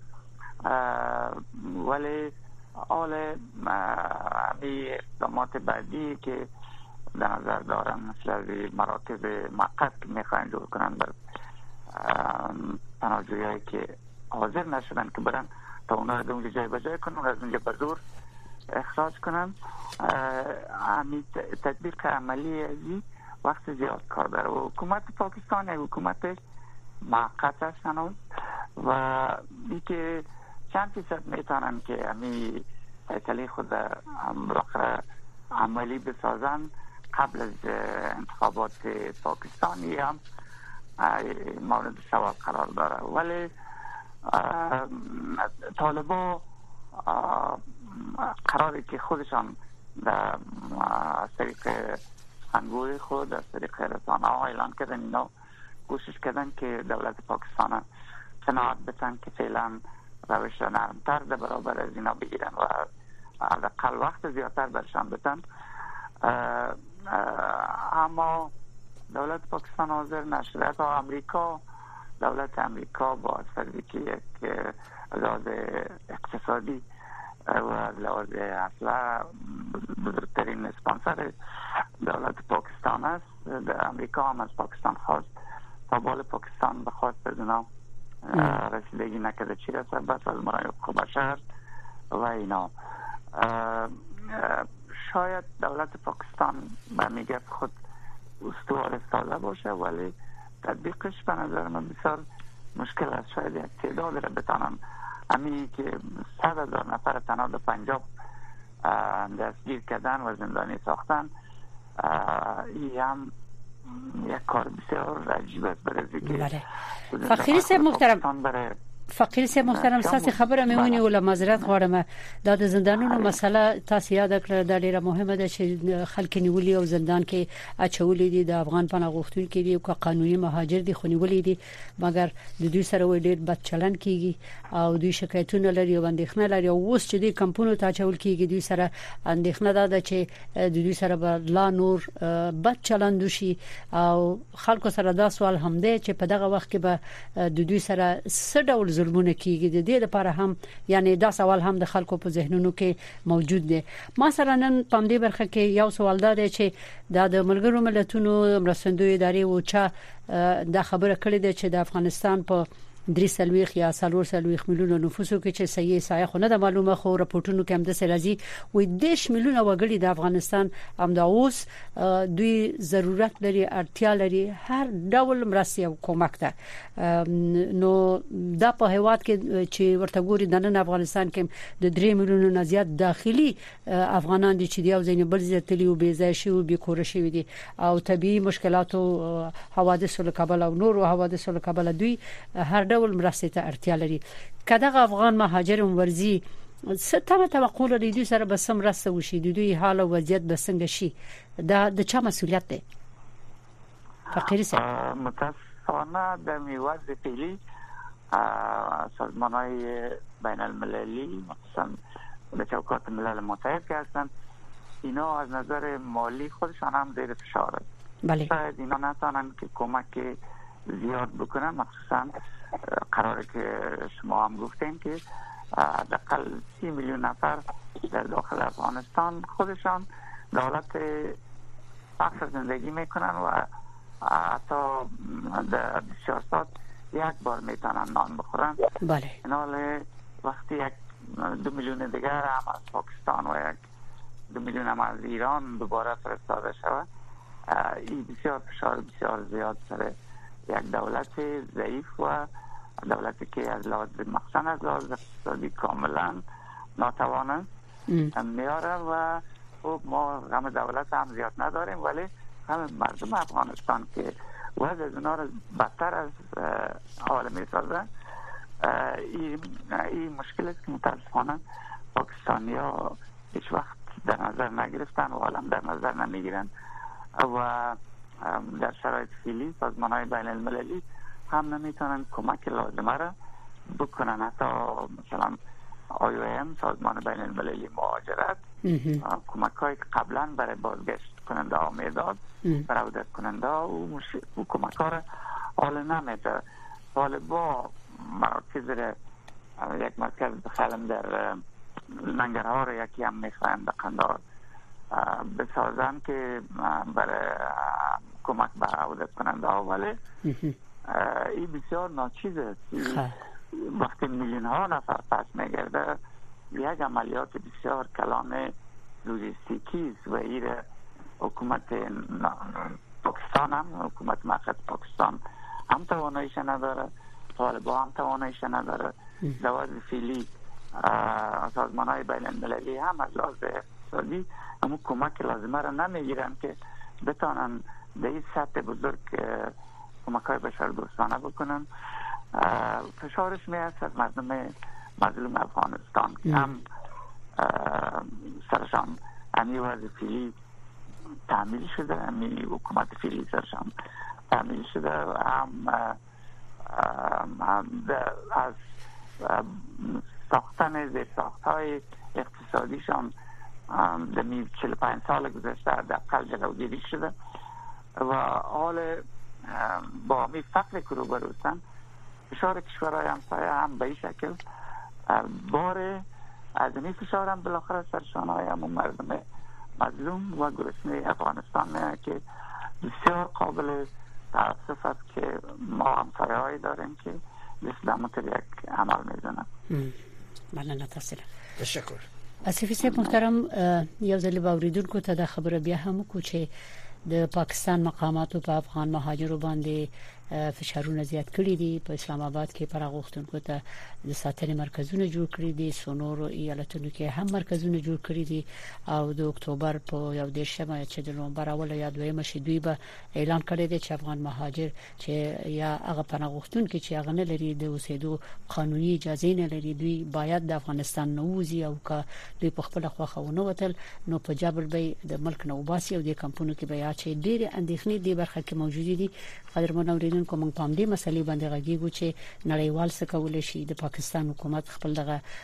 ولی حال همی اقدامات بعدی که در نظر دارن مثل مراکز موقت که میخواین جور کنن بر پناهجویایی که حاضر نشدن که برن تا اونا رو اونجا جای بجای کنن و از اونجا به زور اخراج کنن. همین تطبیق عملی ازی وقت زیاد کار داره و حکومت پاکستان یک حکومت موقت است هنوز و این که چند فیصد میتونن که همین تایتلی خود عملی بسازن قبل از انتخابات پاکستانی هم مورد سوال قرار داره. ولی طالبا قراره که خودشان در طریق انگوی خود از طریق رسانه ها اعلان کردن، اینا کوشش کردن که دولت پاکستان قناعت بتن که فعلا روش نرمتر در برابر از اینا بگیرن و حداقل وقت زیادتر برشان بتن. اما دولت پاکستان حاضر نشده. تا امریکا، دولت امریکا با فرضی که یک لحاظ اقتصادی و از لحاظ اصلا بزرگترین اسپانسر دولت پاکستان است، در امریکا هم از پاکستان خواست تا بال پاکستان بخواست از اینا رسیدگی نکرده، چی رسد بس از مرای حقوق بشر و اینا. شاید دولت پاکستان به میگه خود استوار استاده باشه ولی تطبیقش به نظر من بسیار مشکل است. شاید یک تعداد را بتانن، همین که 100,000 نفر تنها در پنجاب دستگیر کردن و زندانی ساختن، این هم یک کار بسیار عجیب است برای که فقیر صاحب محترم تاسو خبره میونی ولا معذرت غواړم د زندانونو مسله تاسو یاد کړل د ډیره مهمه ده چې خلک نیولې او زندان کې اچولې دي د افغان پناه غوښتونکو دي او قانوني مهاجر دي خو نیولې دي مګر د دوی سره ډیر بد چلن کیږي او دوی شکایتونه لري او اندېښنه لري او اوس چې د کمپونو ته اچول کیږي دوی سره اندېښنه ده چې د دوی سره به لا نور بد چلن وشي او خلکو سره دا سوال هم دی چې په دغه وخت کې به د دوی سره څه ظلمونه کیږي. د دې لپاره هم یعنی دا سوال هم د خلکو په ذهنونو کې موجود دی. ما سره نن په دې برخه کې یو سوال دی چې د ملګرو ملتونو مرستندوی ادارې و چا دا خبره کړې ده چې د افغانستان په 3 یا 4 میلیون نفوسو کې چې صحیح صحیح نه د معلومه خو راپورټونو کې هم د سرازي وې 10 میلیون وګړي د افغانستان هم دا اوس دوی ضرورت لري، اړتیا لري هر ډول مرستې او کومک ته. نو دا په هیواد کې چې ورته ګوري د نن افغانستان کې د 3 میلیون نه زیات داخلي افغانان دي چې د یو ځای بل ځای تللی او بې ځای شي او بې کور شي دي او طبي مشکلات او حوادث له کابل او نور حوادث له کابل دوی هر ډول مرستې ته اړتیا لري. کله افغان مهاجر ورزي ستاسو توقع لري دوی سره به سم راسته وشي، دوی حال او وضعیت به څنګه شي، دا د چا مسولیت دی؟ فقیر صاحب متاسفانه د میواد فعلی سازمان‌های بین المللی مثلا به چوکات ملل متحد که هستن، اینا از نظر مالی خودشان هم زیر فشار است. بله. شاید اینا نتونن که کمک زیاد بکنن، مخصوصا قراره که شما هم گفتین که حداقل 30 میلیون نفر در داخل افغانستان خودشان دولت فقر زندگی میکنن و حتی در 24 ساعت یک بار میتونن نان بخورن. بله. اینال وقتی 2 میلیون دیگر هم از پاکستان و 2 میلیون هم از ایران دوباره فرستاده شود، این بسیار فشار بسیار زیاد سر یک دولت ضعیف و دولتی که از لحاظ مخصوصا از لحاظ اقتصادی کاملا ناتوان است میاره و ما غم دولت هم زیاد نداریم ولی هم مردم افغانستان که وضع از اونا رو بدتر از حال میسازن. این مشکل است که متاسفانه پاکستانی ها هیچ وقت در نظر نگرفتن و حالا در نظر نمیگیرن و در شرایط فعلی سازمان‌های بین المللی هم نمیتونن کمک لازمه را بکنن. حتی مثلا IOM سازمان بین المللی مهاجرت کمک‌هایی که قبلا برای بازگشت کننده ها میداد برای عودت کننده ها و کمک ها را حال نمیده. طالبا مراکز را یک مرکز بخلم در ننگرهار یکی هم میخواهند قندار بسازن که برای کمک به عودت کننده ها، ولی این بسیار ناچیز است. وقتی میلیون ها نفر پس میگرده یک عملیات بسیار کلان لوجستیکی و این حکومت پاکستان هم حکومت مرکز پاکستان هم تواناییش نداره، طالبان هم تواناییش نداره. لحاظ فعلی سازمان های بین المللی هم از لحاظ اقتصادی همون کمک لازمه را نمیگیرن که بتانن به این سطح بزرگ کمک های بشر دوستانه بکنن. فشارش میاد از مردم مظلوم افغانستان که هم سرشان همی وضع فعلی تعمیل شده، همی حکومت فعلی سرشان تعمیل شده، هم از ساختن زیرساخت های اقتصادیشان در 45 سال گذشته حداقل جلوگیری شده و حال با می فقر که روبرو هستند. فشار کشورهای همسایه هم به این شکل بار از این فشار هم بالاخره سرشان های همون مردم مظلوم و گرسنه افغانستان که بسیار قابل تاسف است که ما همسایه هایی داریم که اسلام تر یک عمل میزنن. مننه تاسو. تشکر. اسفی صاحب محترم، یو ځل باوریدونکو ته د خبره بیا هم کو چې د پاکستان مقاماتو په افغان مهاجرو باندې فشارونه زیات کړی دي. په اسلام آباد کې پراغښتونکو ته د ساتنې مرکزونه جوړ کړی دي، سونور ایالتونو کې هم مرکزونه جوړ کړی دي او د اکتوبر په یو دیشمه چې د نومبر اوله یا دویمه شې دوی به اعلان کړی دی چې افغان مهاجر چې یا هغه پراغښتونکو چې هغه نه لري د اوسېدو قانوني اجازه نه لري دوی باید د افغانستان نوځي او که دوی په خپل خوخه ونه وتل نو په جبر به د ملک نو باسي او د کمپونو کې به چې ډېر اندېښنې دی برخه کې موجود دي. قدرمن اوریدونکو موږ په دې مسلې باندې غږیږو چې نړیوال څه کول شي، د پاکستان حکومت خپل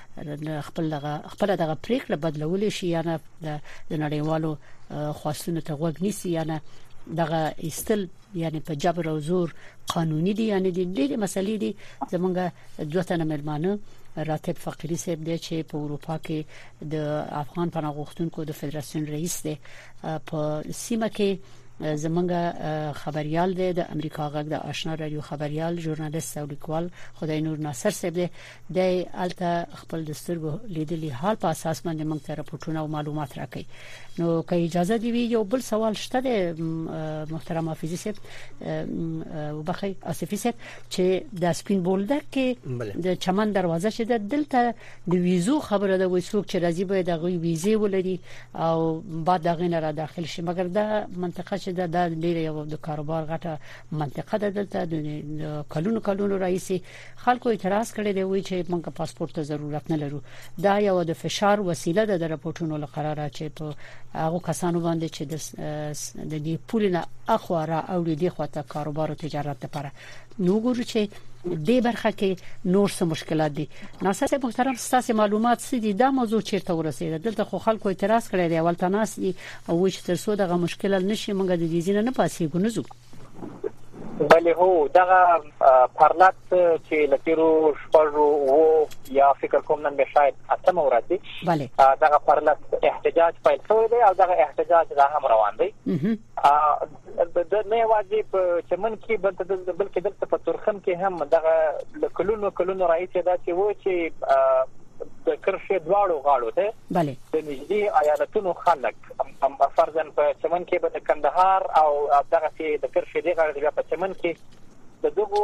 دغه پریکړه بدلول شي یا نه د نړیوالو خواستونو ته غوږ نیسي یا نه دغه استل یعنی په جبر او زور قانوني دي. یعنی د دې مسلې دي زمونږ دوه تنه مېلمانه راتب فقیری صاحب دی چې په اروپا کې د افغان پناهغښتونکو د فدراسیون رئیس دی، په سیمه کې زمونږ خبريال دی د امریکا غږ د آشنا رادیو خبريال ژورنالیست او لیکوال خدای نور ناصر صاحب دی. د الته خپل دستورګو لیدلي حال په اساس باندې موږ ته راپورټونه او معلومات راکړي. نو که اجازه دی یو بل سوال شته د محترم حافظي صاحب وبخي اسفي صاحب چې د سپین بولدک کې د چمن دروازه چې دلته د ویزو خبره ده وای څوک چې راځي به د غوي ویزه ولري او بعد دغه نه را داخل شي، مګر دا منطقه چې د ډېر یو د کاروبار غټه منطقه ده دلته د کلونو رئیسي خلکو اعتراض کړي دی وای چې موږ پاسپورت ته ضرورت نه لرو. دا یو د فشار وسیله ده د راپورټونو لپاره چې په هغه کسانو باندې چې د دې پولینه اخواره او د دې خواته کاروبار او تجارت لپاره نو ګورو چې دې برخه کې نور څه مشکلات دي. ناصر صاحب محترم، ستاسو معلومات څه دي؟ دا موضوع چیرته ورسېده؟ دلته خو خلکو اعتراض کړی دی اول تناس دي او چې تر څو دغه مشکل نشي موږ د دې ځینې نه پاسې ګونځو. بله هو دغه پرلط چې لتیرو شپږو و یا فکر کوم نن به شاید اتمه ورځ دي دغه پرلط احتجاج پیل شوی دی او دغه احتجاج لا هم روان دی. د نه واجب چمن کې بلکې دلته په ترخم کې هم دغه کلونو رئیس دا چې و چې د کرښې دواړو غاړو ته د نږدې ایالتونو خلک فرضاً په چمن کې به د کندهار او دغه چې د کرښې دی غاړه په چمن کې د دغو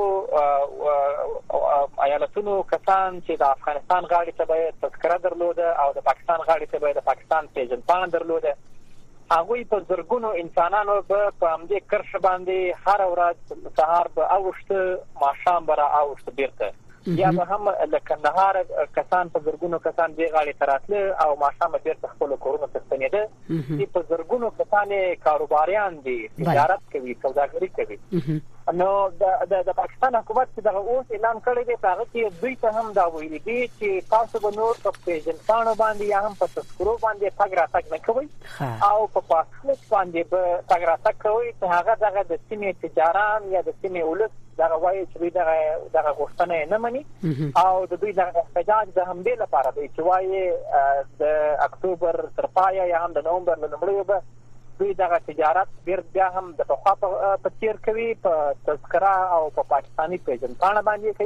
ایالتونو کسان چې د افغانستان غاړې ته به تذکره درلوده او د پاکستان غاړې ته به د پاکستان پیژندپاڼه درلوده، هغوی په زرګونو انسانانو به په همدې کرښه باندې هر ورځ سهار به اوښته ماښام به را اوښته بیرته یا به هم د کندهار کسان په زرګونو کسان دې غاړې ته راتله او ماښام بیرته خپلو کورونو ته ستنېده. چې په زرګونو کسان کاروباریان دي، تجارت کوي، سوداګري کوي. نو د پاکستان حکومت چې دغه اوس اعلان کړی دی په هغه کې دوی ته هم دا ویلي دي چې تاسو به نور په پیژندپاڼو باندې یا هم په تذکرو باندې تګ راتګ نه کوئ او په پاسپورت باندې به تګ راتګ کوئ چې هغه دغه د سیمې تجاران یا د سیمې ولس دغه وایي چې دغه غوښتنه نه مني او د دوی دغه احتجاج د همدې لپاره دی چې وایي د اکتوبر تر پایه یا هم د نومبر له لومړیو به دوی دغه تجارت بیا هم د پخوا په څیر کوي، په تذکره او په پاکستاني پیژندپاڼه باندې کوي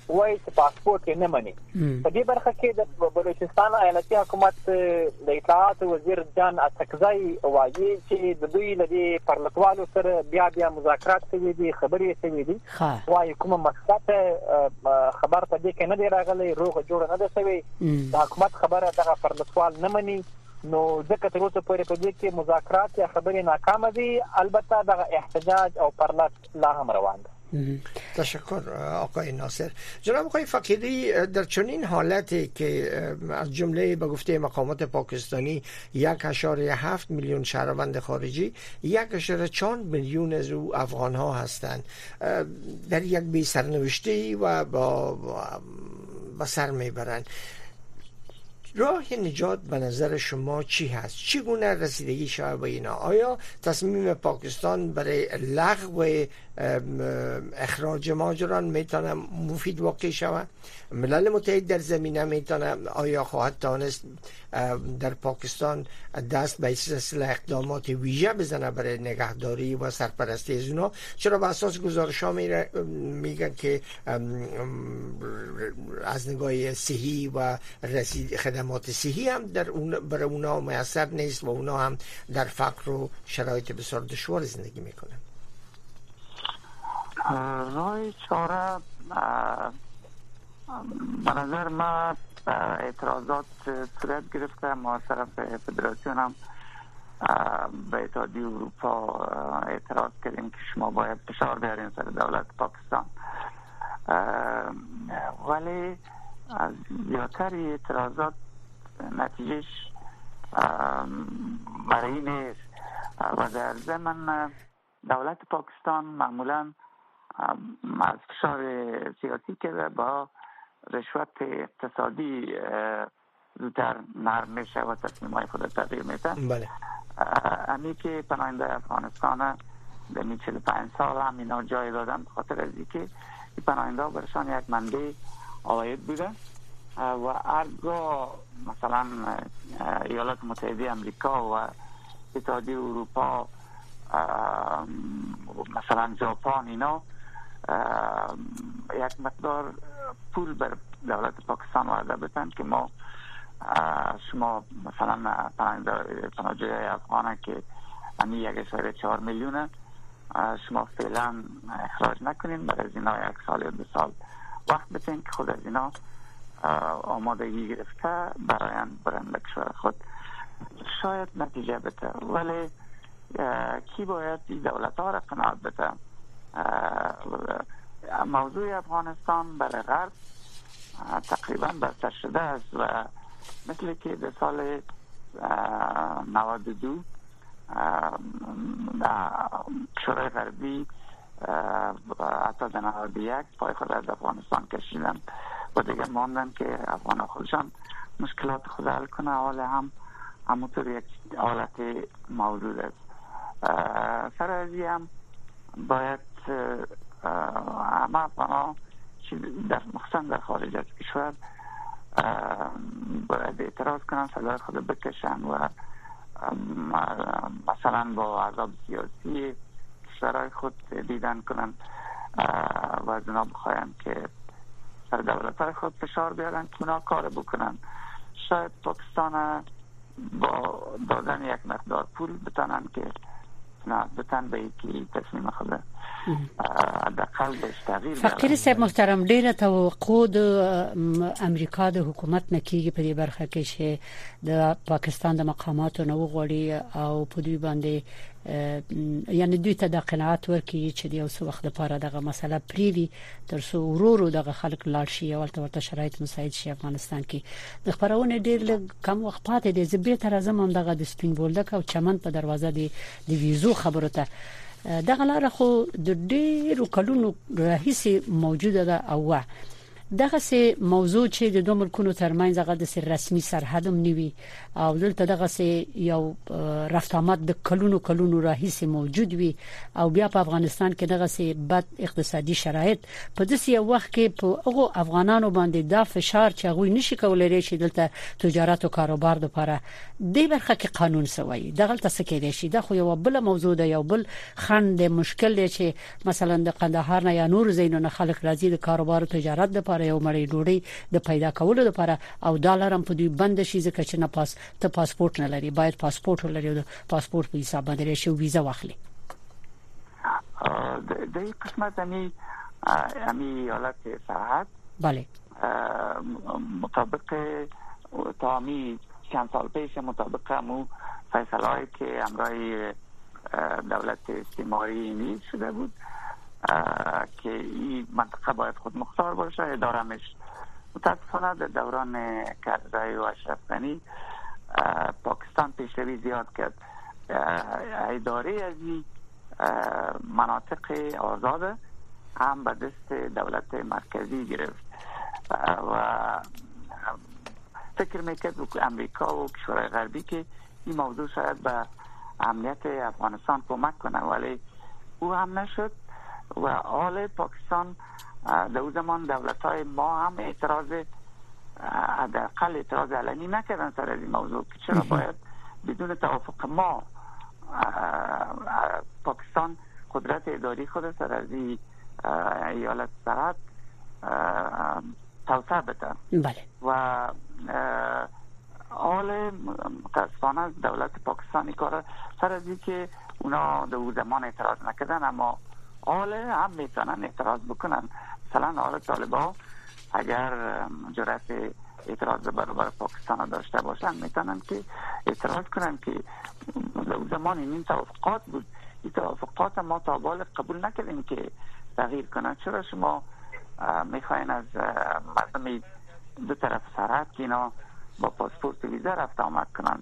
وایي چې پاسپورت یې نه مني. په دې برخه کې د بلوچستان ایالتي حکومت د اطلاعات وزیر جان اتکزای وایي چې د دوی لدی پرلطوالو سره بیا مذاکرات کوي دي خبرې کوي دي وایي کومه مقصد خبر په دې کې نه دی راغلی روغ جوړ نه دی شوی د حکومت خبره دغه پرلطوال نه مني نو ځکه تر اوسه پورې په دې کې مذاکرات یا خبرې ناکام دي البته دغه احتجاج او پرلط لا هم روان دی. تشکر آقای ناصر. جناب آقای فقیدی در چنین حالتی که از جمله به گفته مقامات پاکستانی 1.7 میلیون شهروند خارجی 1.4 میلیون از او افغان ها هستند در یک بی سرنوشتی و با سر میبرند، راه نجات به نظر شما چی هست؟ چگونه رسیدگی شود به اینا؟ آیا تصمیم پاکستان برای لغو اخراج مهاجران میتونه مفید واقع شود؟ ملل متحد در زمینه میتونه آیا خواهد توانست در پاکستان دست به سلسله اقدامات ویژه بزنه برای نگهداری و سرپرستی از اونا؟ چرا به اساس گزارش ها میگن که از نگاه صحی و خدمات صحی هم در برای اونا میسر نیست و اونا هم در فقر و شرایط بسیار دشوار زندگی میکنن. راه چاره به نظر ما اعتراضات صورت گرفته. ما طرف فدراسیون هم به اتحادیه اروپا اعتراض کردیم که شما باید فشار بیارین سر دولت پاکستان، ولی زیادتر اعتراضات نتیجهش برای نیست و در ضمن دولت پاکستان معمولا از فشار سیاسی که با رشوت اقتصادی زودتر نرم میشه و تصمیم‌های خود تغییر میده. بله. امی که پناهنده افغانستان در 45 سال هم اینا جای دادن به خاطر از اینکه این پناهنده برشان یک منبع عواید بوده و هرگاه مثلا ایالات متحده امریکا و اتحادیه اروپا مثلا ژاپن اینا یک مقدار پول بر دولت پاکستان وعده بدن که ما شما مثلا پناهجوی افغانه که همی 1.4 میلیونه شما فعلا اخراج نکنین، برای از اینا 1 سال یا 2 سال وقت بتین که خود از اینا آمادگی گرفته براین برن کشور خود شاید نتیجه بده. ولی کی باید این دولت ها را قناعت بده؟ موضوع افغانستان برای غرب تقریبا بسته شده است و مثل که در سال 92 شورای غربی حتی در 91 پای خود از افغانستان کشیدن و دیگه ماندن که افغان خودشان مشکلات خود حل کنه، حال هم همونطور یک حالت موجود است. سر ازی هم باید همه افغان مخصوصا در خارج از کشور باید اعتراض کنن، صدای خود بکشن و مثلا با عذاب سیاسی کشورهای خود دیدن کنن و از اونا بخواین که سر دولت‌های خود فشار بیارن که اونا کار بکنن. شاید پاکستان با دادن یک مقدار پول بتانن که بتن به یکی تصمیم خود دقل بهش تغییر فقیر صاحب محترم، ډیره توقع د امریکا د حکومت نه کیږي په دې برخه کې چې د پاکستان د مقاماتو نه وغوړي او په دوی باندې یعنی دوی ته د قناعت ورکړي چې د یو څه وخت لپاره دغه مسله پریدي تر څو ورورو دغه خلک لاړ شي او ورته شرایط مساعد شي. افغانستان کې د خبرونه ډیر کم وخت پاتې دی. زه به تر ازم دغه د سپین بولدک او چمن په دروازه دی د ویزو خبرو ته دغه لار خو د ډیرو کلونو راهیسي موجوده ده او دغه سه موضوع چې د دوه ملکونو ترمنځ هغه د رسمي سرحد هم نیوي او دلته دغه سه یو رفت آمد د کلونو راهیسي موجود وي او بیا په افغانستان کې دغه سه بد اقتصادي شرایط په داسې یو وخت کې په هغه افغانانو باندې د فشار چې هغه نشي کولای چې دلته تجارت او کاروبار لپاره د برخه کې قانون سوی دغه څه کې شي. دا خو یو بل موضوع ده، یو بل خند مشکل دی چې مثلا د قندهار نه یا نور زینو نه خلک راځي د کاروبار او تجارت لپاره لپاره یو مړی ډوډۍ د پیدا کولو لپاره او ډالر هم په دوی بند شي ځکه چې نه ته پاسپورت نه لري باید پاسپورت ولري د پاسپورت په حساب باندې شو ویزا واخلي د قسمت امی حالت سرحد بله مطابق تامی چند سال پیش مطابق همو فیصله هایی که همراه دولت استعماری نیز شده بود که این منطقه باید خود مختار باشه ادارمش متاسفانه در دوران کرزی و اشرف غنی پاکستان پیشروی زیاد کرد اداره از این مناطق آزاده هم به دست دولت مرکزی گرفت و فکر میکرد امریکا و کشورهای غربی که این موضوع شاید به امنیت افغانستان کمک کنه ولی او هم نشد و حال پاکستان در اون زمان دولت‌های ما هم حداقل اعتراض علنی نکردن سر از این موضوع که چرا باید بدون توافق ما پاکستان قدرت اداری خود سر از این ایالت سرحد توسعه بده بله و حال متاسفانه دولت پاکستانی کار سر از این که اونا در اون زمان اعتراض نکردن اما حال هم میتونن اعتراض بکنن مثلا حال طالبان اگر جرأت اعتراض برابر پاکستان داشته باشن میتونن که اعتراض کنن که در اون زمان این توافقات بود این توافقات ما تا بال قبول نکردیم که تغییر کنن چرا شما میخواین از مردم دو طرف سرحد که اینا با پاسپورت ویزا رفت آمد کنن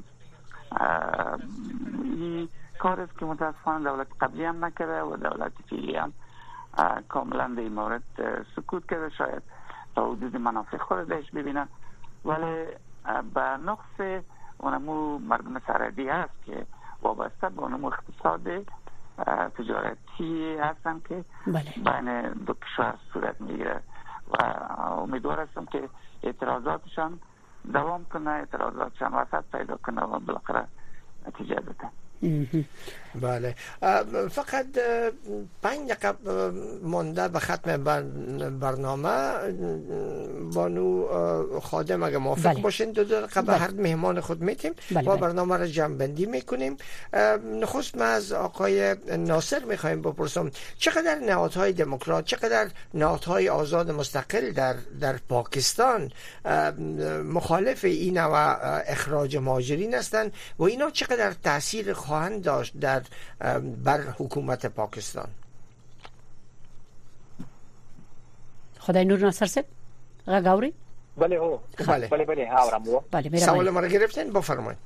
این کار است که متاسفانه دولت قبلی هم نکرده و دولت فعلی هم کاملا در این مورد سکوت کرده شاید تا حدود منافع خود داشت ببینن ولی به نقص اونمو مردم سرحدی هست که وابسته به اونمو اقتصاد تجارتی هستن که بین دو کشور صورت میگیره و امیدوار هستم که اعتراضاتشان دوام کنه اعتراضاتشان وسط پیدا کنه و بالاخره نتیجه بده بله فقط 5 دقیقه مانده به ختم برنامه بانو خادم اگه موافق باشین 2 دقیقه به هر مهمان خود میتیم و برنامه را جمع بندی میکنیم. نخست ما از آقای ناصر میخوایم بپرسم چقدر نهادهای دموکرات چقدر نهادهای آزاد مستقل در پاکستان مخالف این و اخراج مهاجرین هستند و اینا چقدر تاثیر خواهند داشت بر حکومت پاکستان؟ خدای نور ناصر صاحب غاوري بله هو بله اورم سوال ما را گرفتین بفرمایید.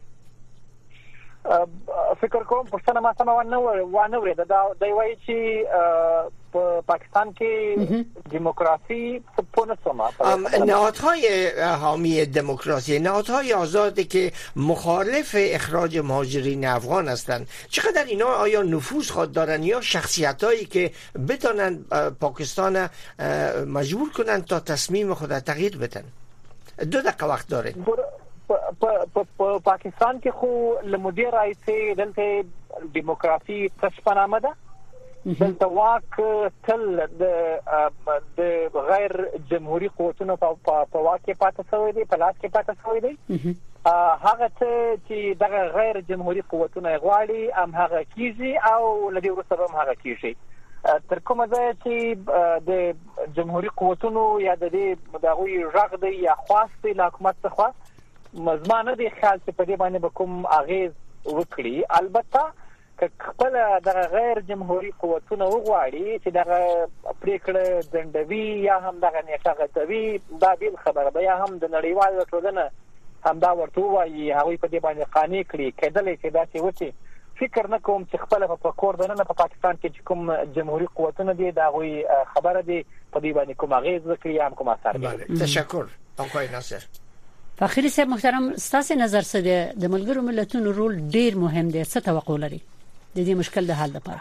فکر کوم پښتنه ما سم وانه ورید دا وایي چې په پاکستان کې دموکراسی په نسمه نهادهای حامی دموکراسی نهادهای آزادی که مخالف اخراج مهاجرین افغان هستند چقدر اینا آیا نفوذ خود دارن یا شخصیتایی که بتونن پاکستان مجبور کنن تا تصمیم خود تغییر بدن؟ 2 دقیقه وقت داره. په پاکستان کې خو لمدیر راځي دلته دیموکراسي تشپنامه ده دلته واک تل د غیر جمهوریت قوتونو په واک کې پاتې شوی دی په لاس کې پاتې شوی دی هغه ته چې د غیر جمهوریت قوتونو غواړي هم هغه کیږي او لدی ورسره هم هغه کیږي تر کومه ځای چې د جمهوریت قوتونو یا د دغوی رغ دی یا خواست له حکومت څخه مزمانه دی خیال چې په دې باندې به کوم اغیز وکړي البته که خپل د غیر جمهوریت قوتونو وغواړي چې دغه پریکړه ځندوي یا هم دغه نیټه غټوي دا بیل خبره ده یا هم د نړیوال ټولنه هم دا ورته وایي هغه په دې باندې قانع کړي کېدلې چې دا څه وتی فکر نه کوم چې خپل په کور دنه په پاکستان کې کوم جمهوریت قوتونه دي دا غوي خبره دي په دې باندې کوم اغیز وکړي یا کوم اثر وکړي. تشکر آقای ناصر. فخری صاحب محترم ستاسو نظر څه دی د ملګرو ملتونو رول ډیر مهم دی څه توقع لري د دې مشکل د حل لپاره؟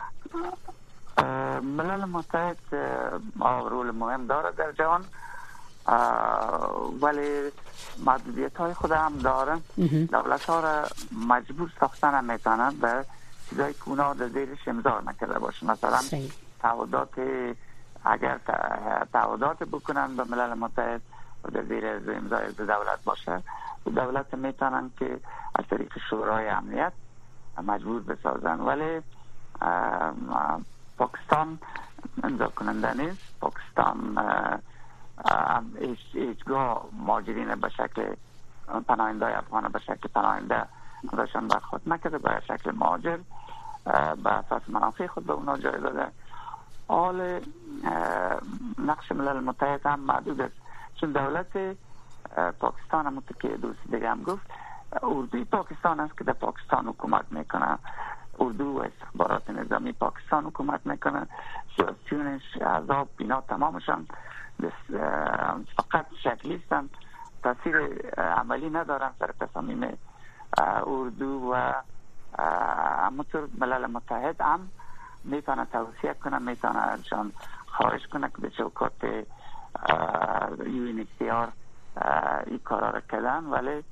ملل متحد رول مهم داره در جهان ولی محدودیت های خود هم داره. دولت ها را مجبور ساختن هم میتونند به چیزایی که اونا در زیرش امضا نکرده باشه مثلا تعهدات اگر تعهدات بکنن به ملل متحد و در زیر امضای دولت باشه، دولت میتونن که از طریق شورای امنیت مجبور بسازن. ولی پاکستان امضا کننده نیست. پاکستان هیچگاه مهاجرین به شکل پناهنده افغان به شکل پناهنده ازشان برخورد نکرده، به شکل مهاجر به اساس منافع خود به اونا جای داده. حال نقش ملل متحد هم محدود است، چون دولت پاکستان هم که دوست دیگه هم گفت اردوی پاکستان است که در پاکستان حکومت میکنه. اردو و استخبارات نظامی پاکستان حکومت میکنه. سیاسیونش، احزاب، اینا تمامشان فقط شکلی هستند، تاثیر عملی ندارن سر تصامیم اردو. و همونطور ملل متحد هم میتونه توصیه کنه، میتونه ازشان خواهش کنه که به چوکات UNHCR این کارا را کردن، ولی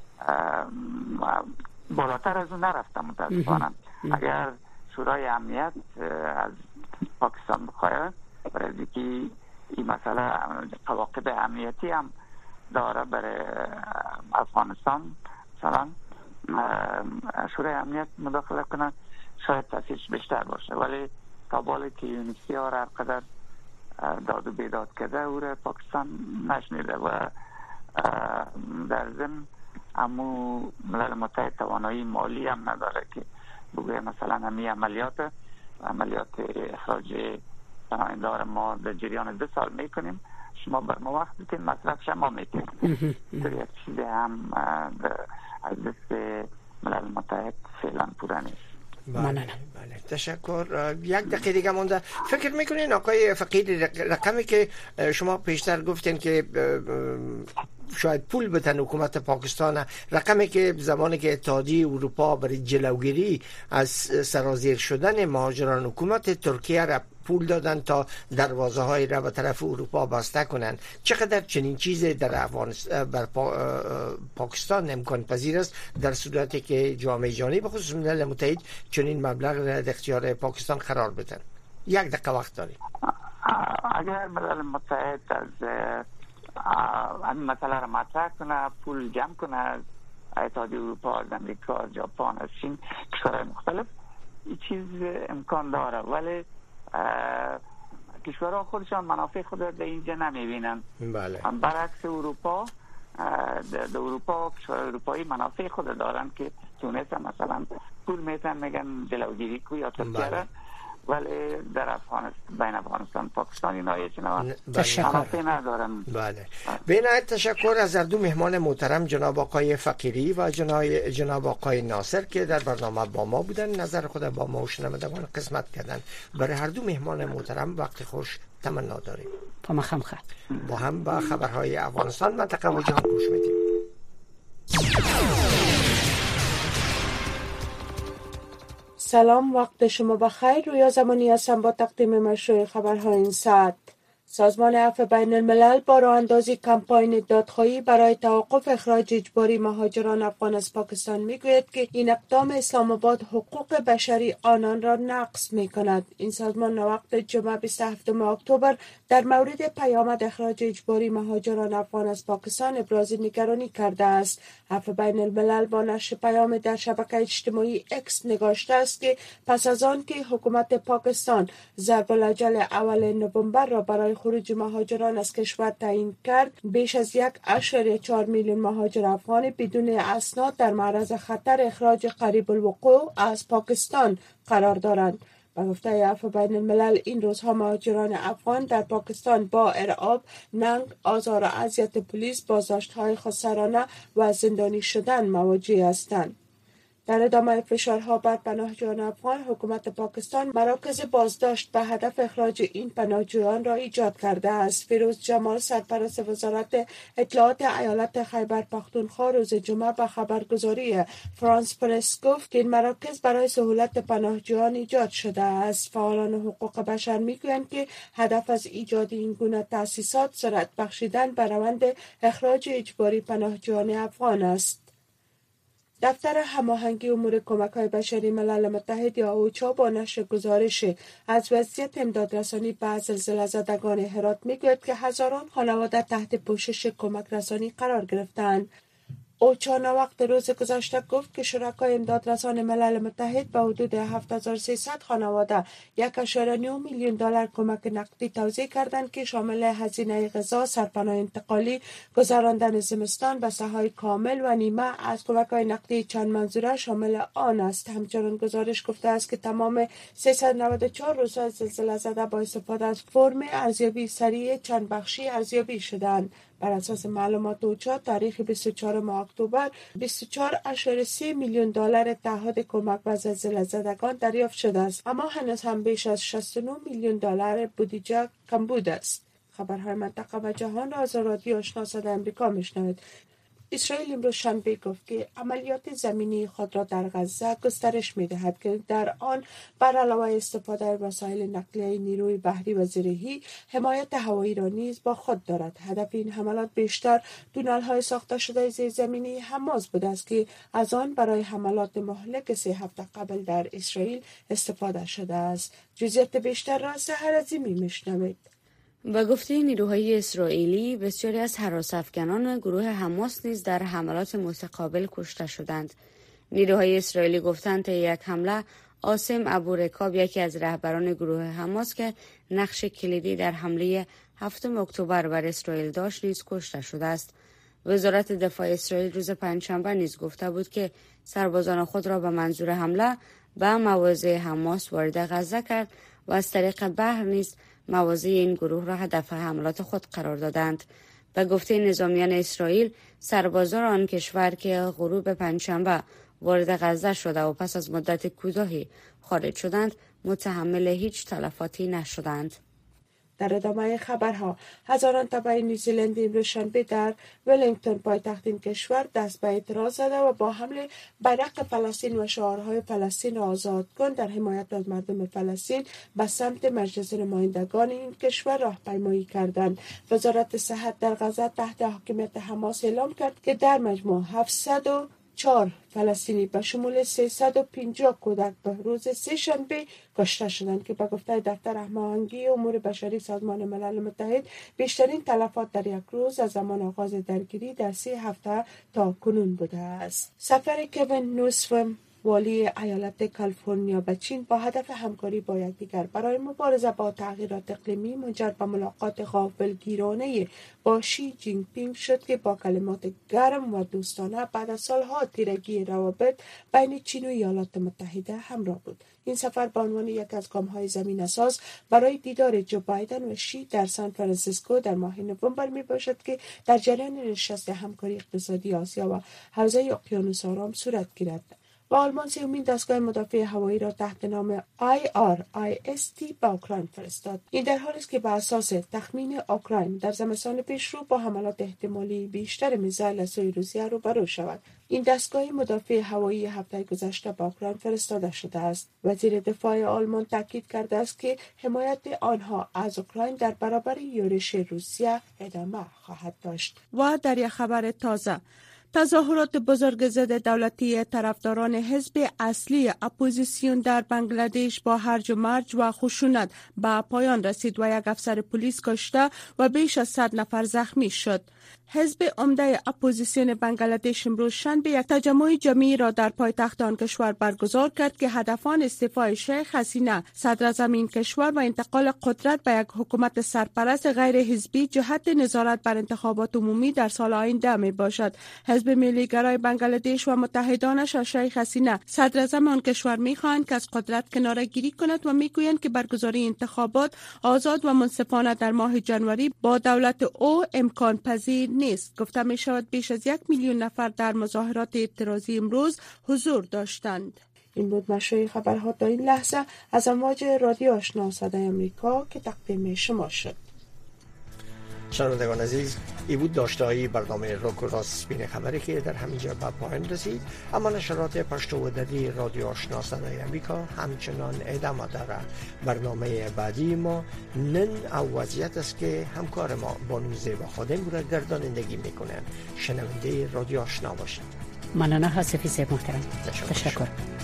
بالاتر از اون نرفتم متاسفانه. اگر شورای امنیت از پاکستان بخواه، برای اینکه این مسئله قواعد امنیتی هم داره برای افغانستان، مثلا شورای امنیت مداخله کنه، شاید تاثیرش بیشتر باشه. ولی تا بالی که UNHCR هر قدر داد و بیداد کرده او را پاکستان نشنیده و در ضمن امو ملل متحد توانایی مالی هم نداره که بگویه مثلا همی عملیات اخراج پناهنده ما در جریان 2 سال میکنیم، شما بر ما وقت بکنید مصرف شما میکنید. در یک چیز هم از دست ملل متحد فعلا پوره نیست. بله تشکر. یک دقیقه دیگه مونده. فکر میکنین آقای فقیری رقمی که شما پیشتر گفتین که شاید پول بدن حکومت پاکستان، رقمی که زمانی که اتحادیه اروپا برای جلوگیری از سرازیر شدن مهاجران حکومت ترکیه را پول دادن تا دروازه های را به طرف اروپا بسته کنند، چقدر چنین چیزی در پاکستان امکان پذیر است در صورتی که جامعه جهانی به خصوص ملل متحد چنین مبلغ را در اختیار پاکستان قرار بدن؟ یک دقیقه وقت داریم. اگر ملل متحد از این مسئله را مطرح کنه، پول جمع کنه از اتحادیه اروپا، از امریکا، از ژاپن، از چین، کشورهای مختلف، این چیز امکان داره. ولی کشورها خودشان منافع خود در اینجا نمیبینن. بله. برعکس اروپا، در اروپا کشورهای اروپایی منافع خود دارن که تونس مثلا پول میتن میگن جلوگیری کو یا ترکیه، ولی در بین افغانستان پاکستان اینا هیچ منافع ندارن. بله. به نهایت تشکر از هر دو مهمان محترم، جناب آقای فقیری و جناب آقای ناصر که در برنامه با ما بودن، نظر خود با ما و شنوندگان قسمت کردن. برای هر دو مهمان محترم وقت خوش تمنا داریم. با هم با خبرهای افغانستان منطقه و جهان گوش میدیم. سلام، وقت شما بخیر. رویا زمانی هستم با تقدیم مشروع خبرهای این ساعت. سازمان عفو بین الملل با راه اندازی کمپاین دادخواهی برای توقف اخراج اجباری مهاجران افغان از پاکستان میگوید که این اقدام اسلام آباد حقوق بشری آنان را نقض می کند. این سازمان وقت جمعه 27 اکتبر در مورد پیامد اخراج اجباری مهاجران افغان از پاکستان ابراز نگرانی کرده است. عفو بین الملل با نشر پیام در شبکه اجتماعی اکس نگاشته است که پس از آن که حکومت پاکستان ضرب الاجل اول نوامبر را برای خروج مهاجران از کشور تعیین کرد، بیش از 1.4 میلیون مهاجر افغان بدون اسناد در معرض خطر اخراج قریب الوقوع از پاکستان قرار دارند. به گفته عفو بین الملل این روزها مهاجران افغان در پاکستان با ارعاب، ننگ، آزار و اذیت پلیس، بازداشت‌های خودسرانه و زندانی شدن مواجه هستند. در ادامه فشارها بر پناهجویان افغان، حکومت پاکستان مراکز بازداشت به هدف اخراج این پناهجویان را ایجاد کرده است. فیروز جمال، سرپرست وزارت اطلاعات ایالت خیبر پختونخوا، روز جمعه به خبرگزاری فرانس پرس گفت که این مراکز برای سهولت پناهجویان ایجاد شده است. فعالان حقوق بشر میگویند که هدف از ایجاد این گونه تأسیسات سرعت بخشیدن به روند اخراج اجباری پناهجویان افغان است. دفتر هماهنگی امور کمک‌های بشری ملل متحد یا اوچا با نشر گزارش از وضعیت امدادرسانی به زلزله زدگان هرات میگوید که هزاران خانواده تحت پوشش کمک رسانی قرار گرفتند. اوچا وقت روز گذشته گفت که شرکای امدادرسان ملل متحد به حدود 7300 خانواده 1.9 میلیون دلار کمک نقدی توزیع کردند که شامل هزینه غذا، سرپناه انتقالی، گذراندن زمستان به سحای کامل و نیمه از کمک‌های نقدی چند منظوره شامل آن است. همچنین گزارش گفته است که تمام 394 روستای زلزله زده با استفاده از فرم ارزیابی سریع چند بخشی ارزیابی شدند. بر اساس معلومات اوچا تاریخ 24 اکتبر 24.3 میلیون دلار تعهد کمک به زلزله زدگان دریافت شده است، اما هنوز هم بیش از 69 میلیون دلار بودجه کمبود است. خبرهای منطقه و جهان را از رادیو آشنا صدای آمریکا میشنوید. اسرائیل امروز شنبه گفت که عملیات زمینی خود را در غزه گسترش می‌دهد که در آن بر علاوه استفاده از وسایل نقلیه نیروی بحری و زیرهی، حمایت هوایی را نیز با خود دارد. هدف این حملات بیشتر تونل‌های ساخته شده زیرزمینی حماس بوده است که از آن برای حملات مهلک 3 هفته قبل در اسرائیل استفاده شده است. جزئیات بیشتر را سحر عظیمی میشنوید. با گفته نیروهای اسرائیلی، بسیاری از هراس‌افکنان گروه حماس نیز در حملات متقابل کشته شدند. نیروهای اسرائیلی گفتند تا یک حمله عاصم ابو رکاب، یکی از رهبران گروه حماس که نقش کلیدی در حمله 7 اکتبر بر اسرائیل داشت، نیز کشته شده است. وزارت دفاع اسرائیل روز پنجشنبه نیز گفته بود که سربازان خود را به منظور حمله به مواضع حماس وارد غزه کرد و از طریق بحر نیز مواضع این گروه را هدف حملات خود قرار دادند. به گفته نظامیان اسرائیل، سربازان آن کشور که غروب پنجشنبه وارد غزه شده و پس از مدت کوتاهی خارج شدند، متحمل هیچ تلفاتی نشدند. در ادامه خبرها، هزاران تبع نیوزیلندی امروز شنبه در ولینگتون پایتخت این کشور دست به اعتراض زده و با حمل بیرق فلسطین و شعارهای فلسطین را آزاد کن در حمایت از مردم فلسطین به سمت مجلس نمایندگان این کشور راهپیمایی کردند. وزارت صحت در غزه تحت حاکمیت حماس اعلام کرد که در مجموع 704 فلسطینی به شمول 350 کودک به روز سه‌شنبه کشته شدند که به گفته دفتر هماهنگی امور بشری سازمان ملل متحد بیشترین تلفات در یک روز از زمان آغاز درگیری در 3 هفته تا کنون بوده است. سفر کوین نوسوم والی ایالت کالیفرنیا به چین با هدف همکاری با یکدیگر برای مبارزه با تغییرات اقلیمی منجر به ملاقات غافلگیرانه با شی جین پینگ شد که با کلمات گرم و دوستانه بعد از سالها تیرگی روابط بین چین و ایالات متحده همراه بود. این سفر به عنوان یک از گام‌های زمینه‌ساز برای دیدار جو بایدن و شی در سان فرانسیسکو در ماه نوامبر میباشد که در جریان نشست همکاری اقتصادی آسیا و حوزه اقیانوس آرام صورت گیرد. و آلمان سومین دستگاه مدافع هوایی را تحت نام IRIS-T به اوکراین فرستاد. این در حالی است که بر اساس تخمین اوکراین در زمستان پیشرو با حملات احتمالی بیشتر میزایل از سوی روسیه روبرو شود. این دستگاه مدافع هوایی هفته گذشته به اوکراین فرستاده شده است. وزیر دفاع آلمان تاکید کرده است که حمایت آنها از اوکراین در برابر یورش روسیه ادامه خواهد داشت. و در یک خبر تازه، تظاهرات بزرگ ضد دولتی طرفداران حزب اصلی اپوزیسیون در بنگلادش با هرج و مرج و خشونت به پایان رسید و یک افسر پلیس کشته و بیش از 100 نفر زخمی شد. حزب عمده اپوزیسیون بنگلادش امروز شنبه یک تجمع جمعی را در پایتخت آن کشور برگزار کرد که هدفان استعفای شیخ حسینه صدراعظم این کشور و انتقال قدرت به یک حکومت سرپرست غیر حزبی جهت نظارت بر انتخابات عمومی در سال آینده می باشد. حزب ملی گرای بنگلادش و متحدانش از شیخ حسینه صدراعظم آن کشور می‌خواهند که از قدرت کناره‌گیری کند و می‌گویند که برگزاری انتخابات آزاد و منصفانه در ماه ژانویه با دولت او امکان پذیر نیست. گفته می شود بیش از 1 میلیون نفر در مظاهرات اعتراضی امروز حضور داشتند. این بود مشروع خبرها تا این لحظه از امواج رادیو آشنا صدای آمریکا که تقدیم شما شد. شنوندگان عزیز، این بود داشته‌های برنامه روک و راست سپین خبری که در همینجا به پایان رسید. اما نشرات پشتو و دری رادیو آشنا صدای آمریکا همچنان ادامه دارد. برنامه بعدی ما نن او وضعیت است که همکار ما بانو زیبا خادم را گردانندگی میکنند. شنونده رادیو آشنا باشید. مننه حسفی صاحب محترم. تشکر.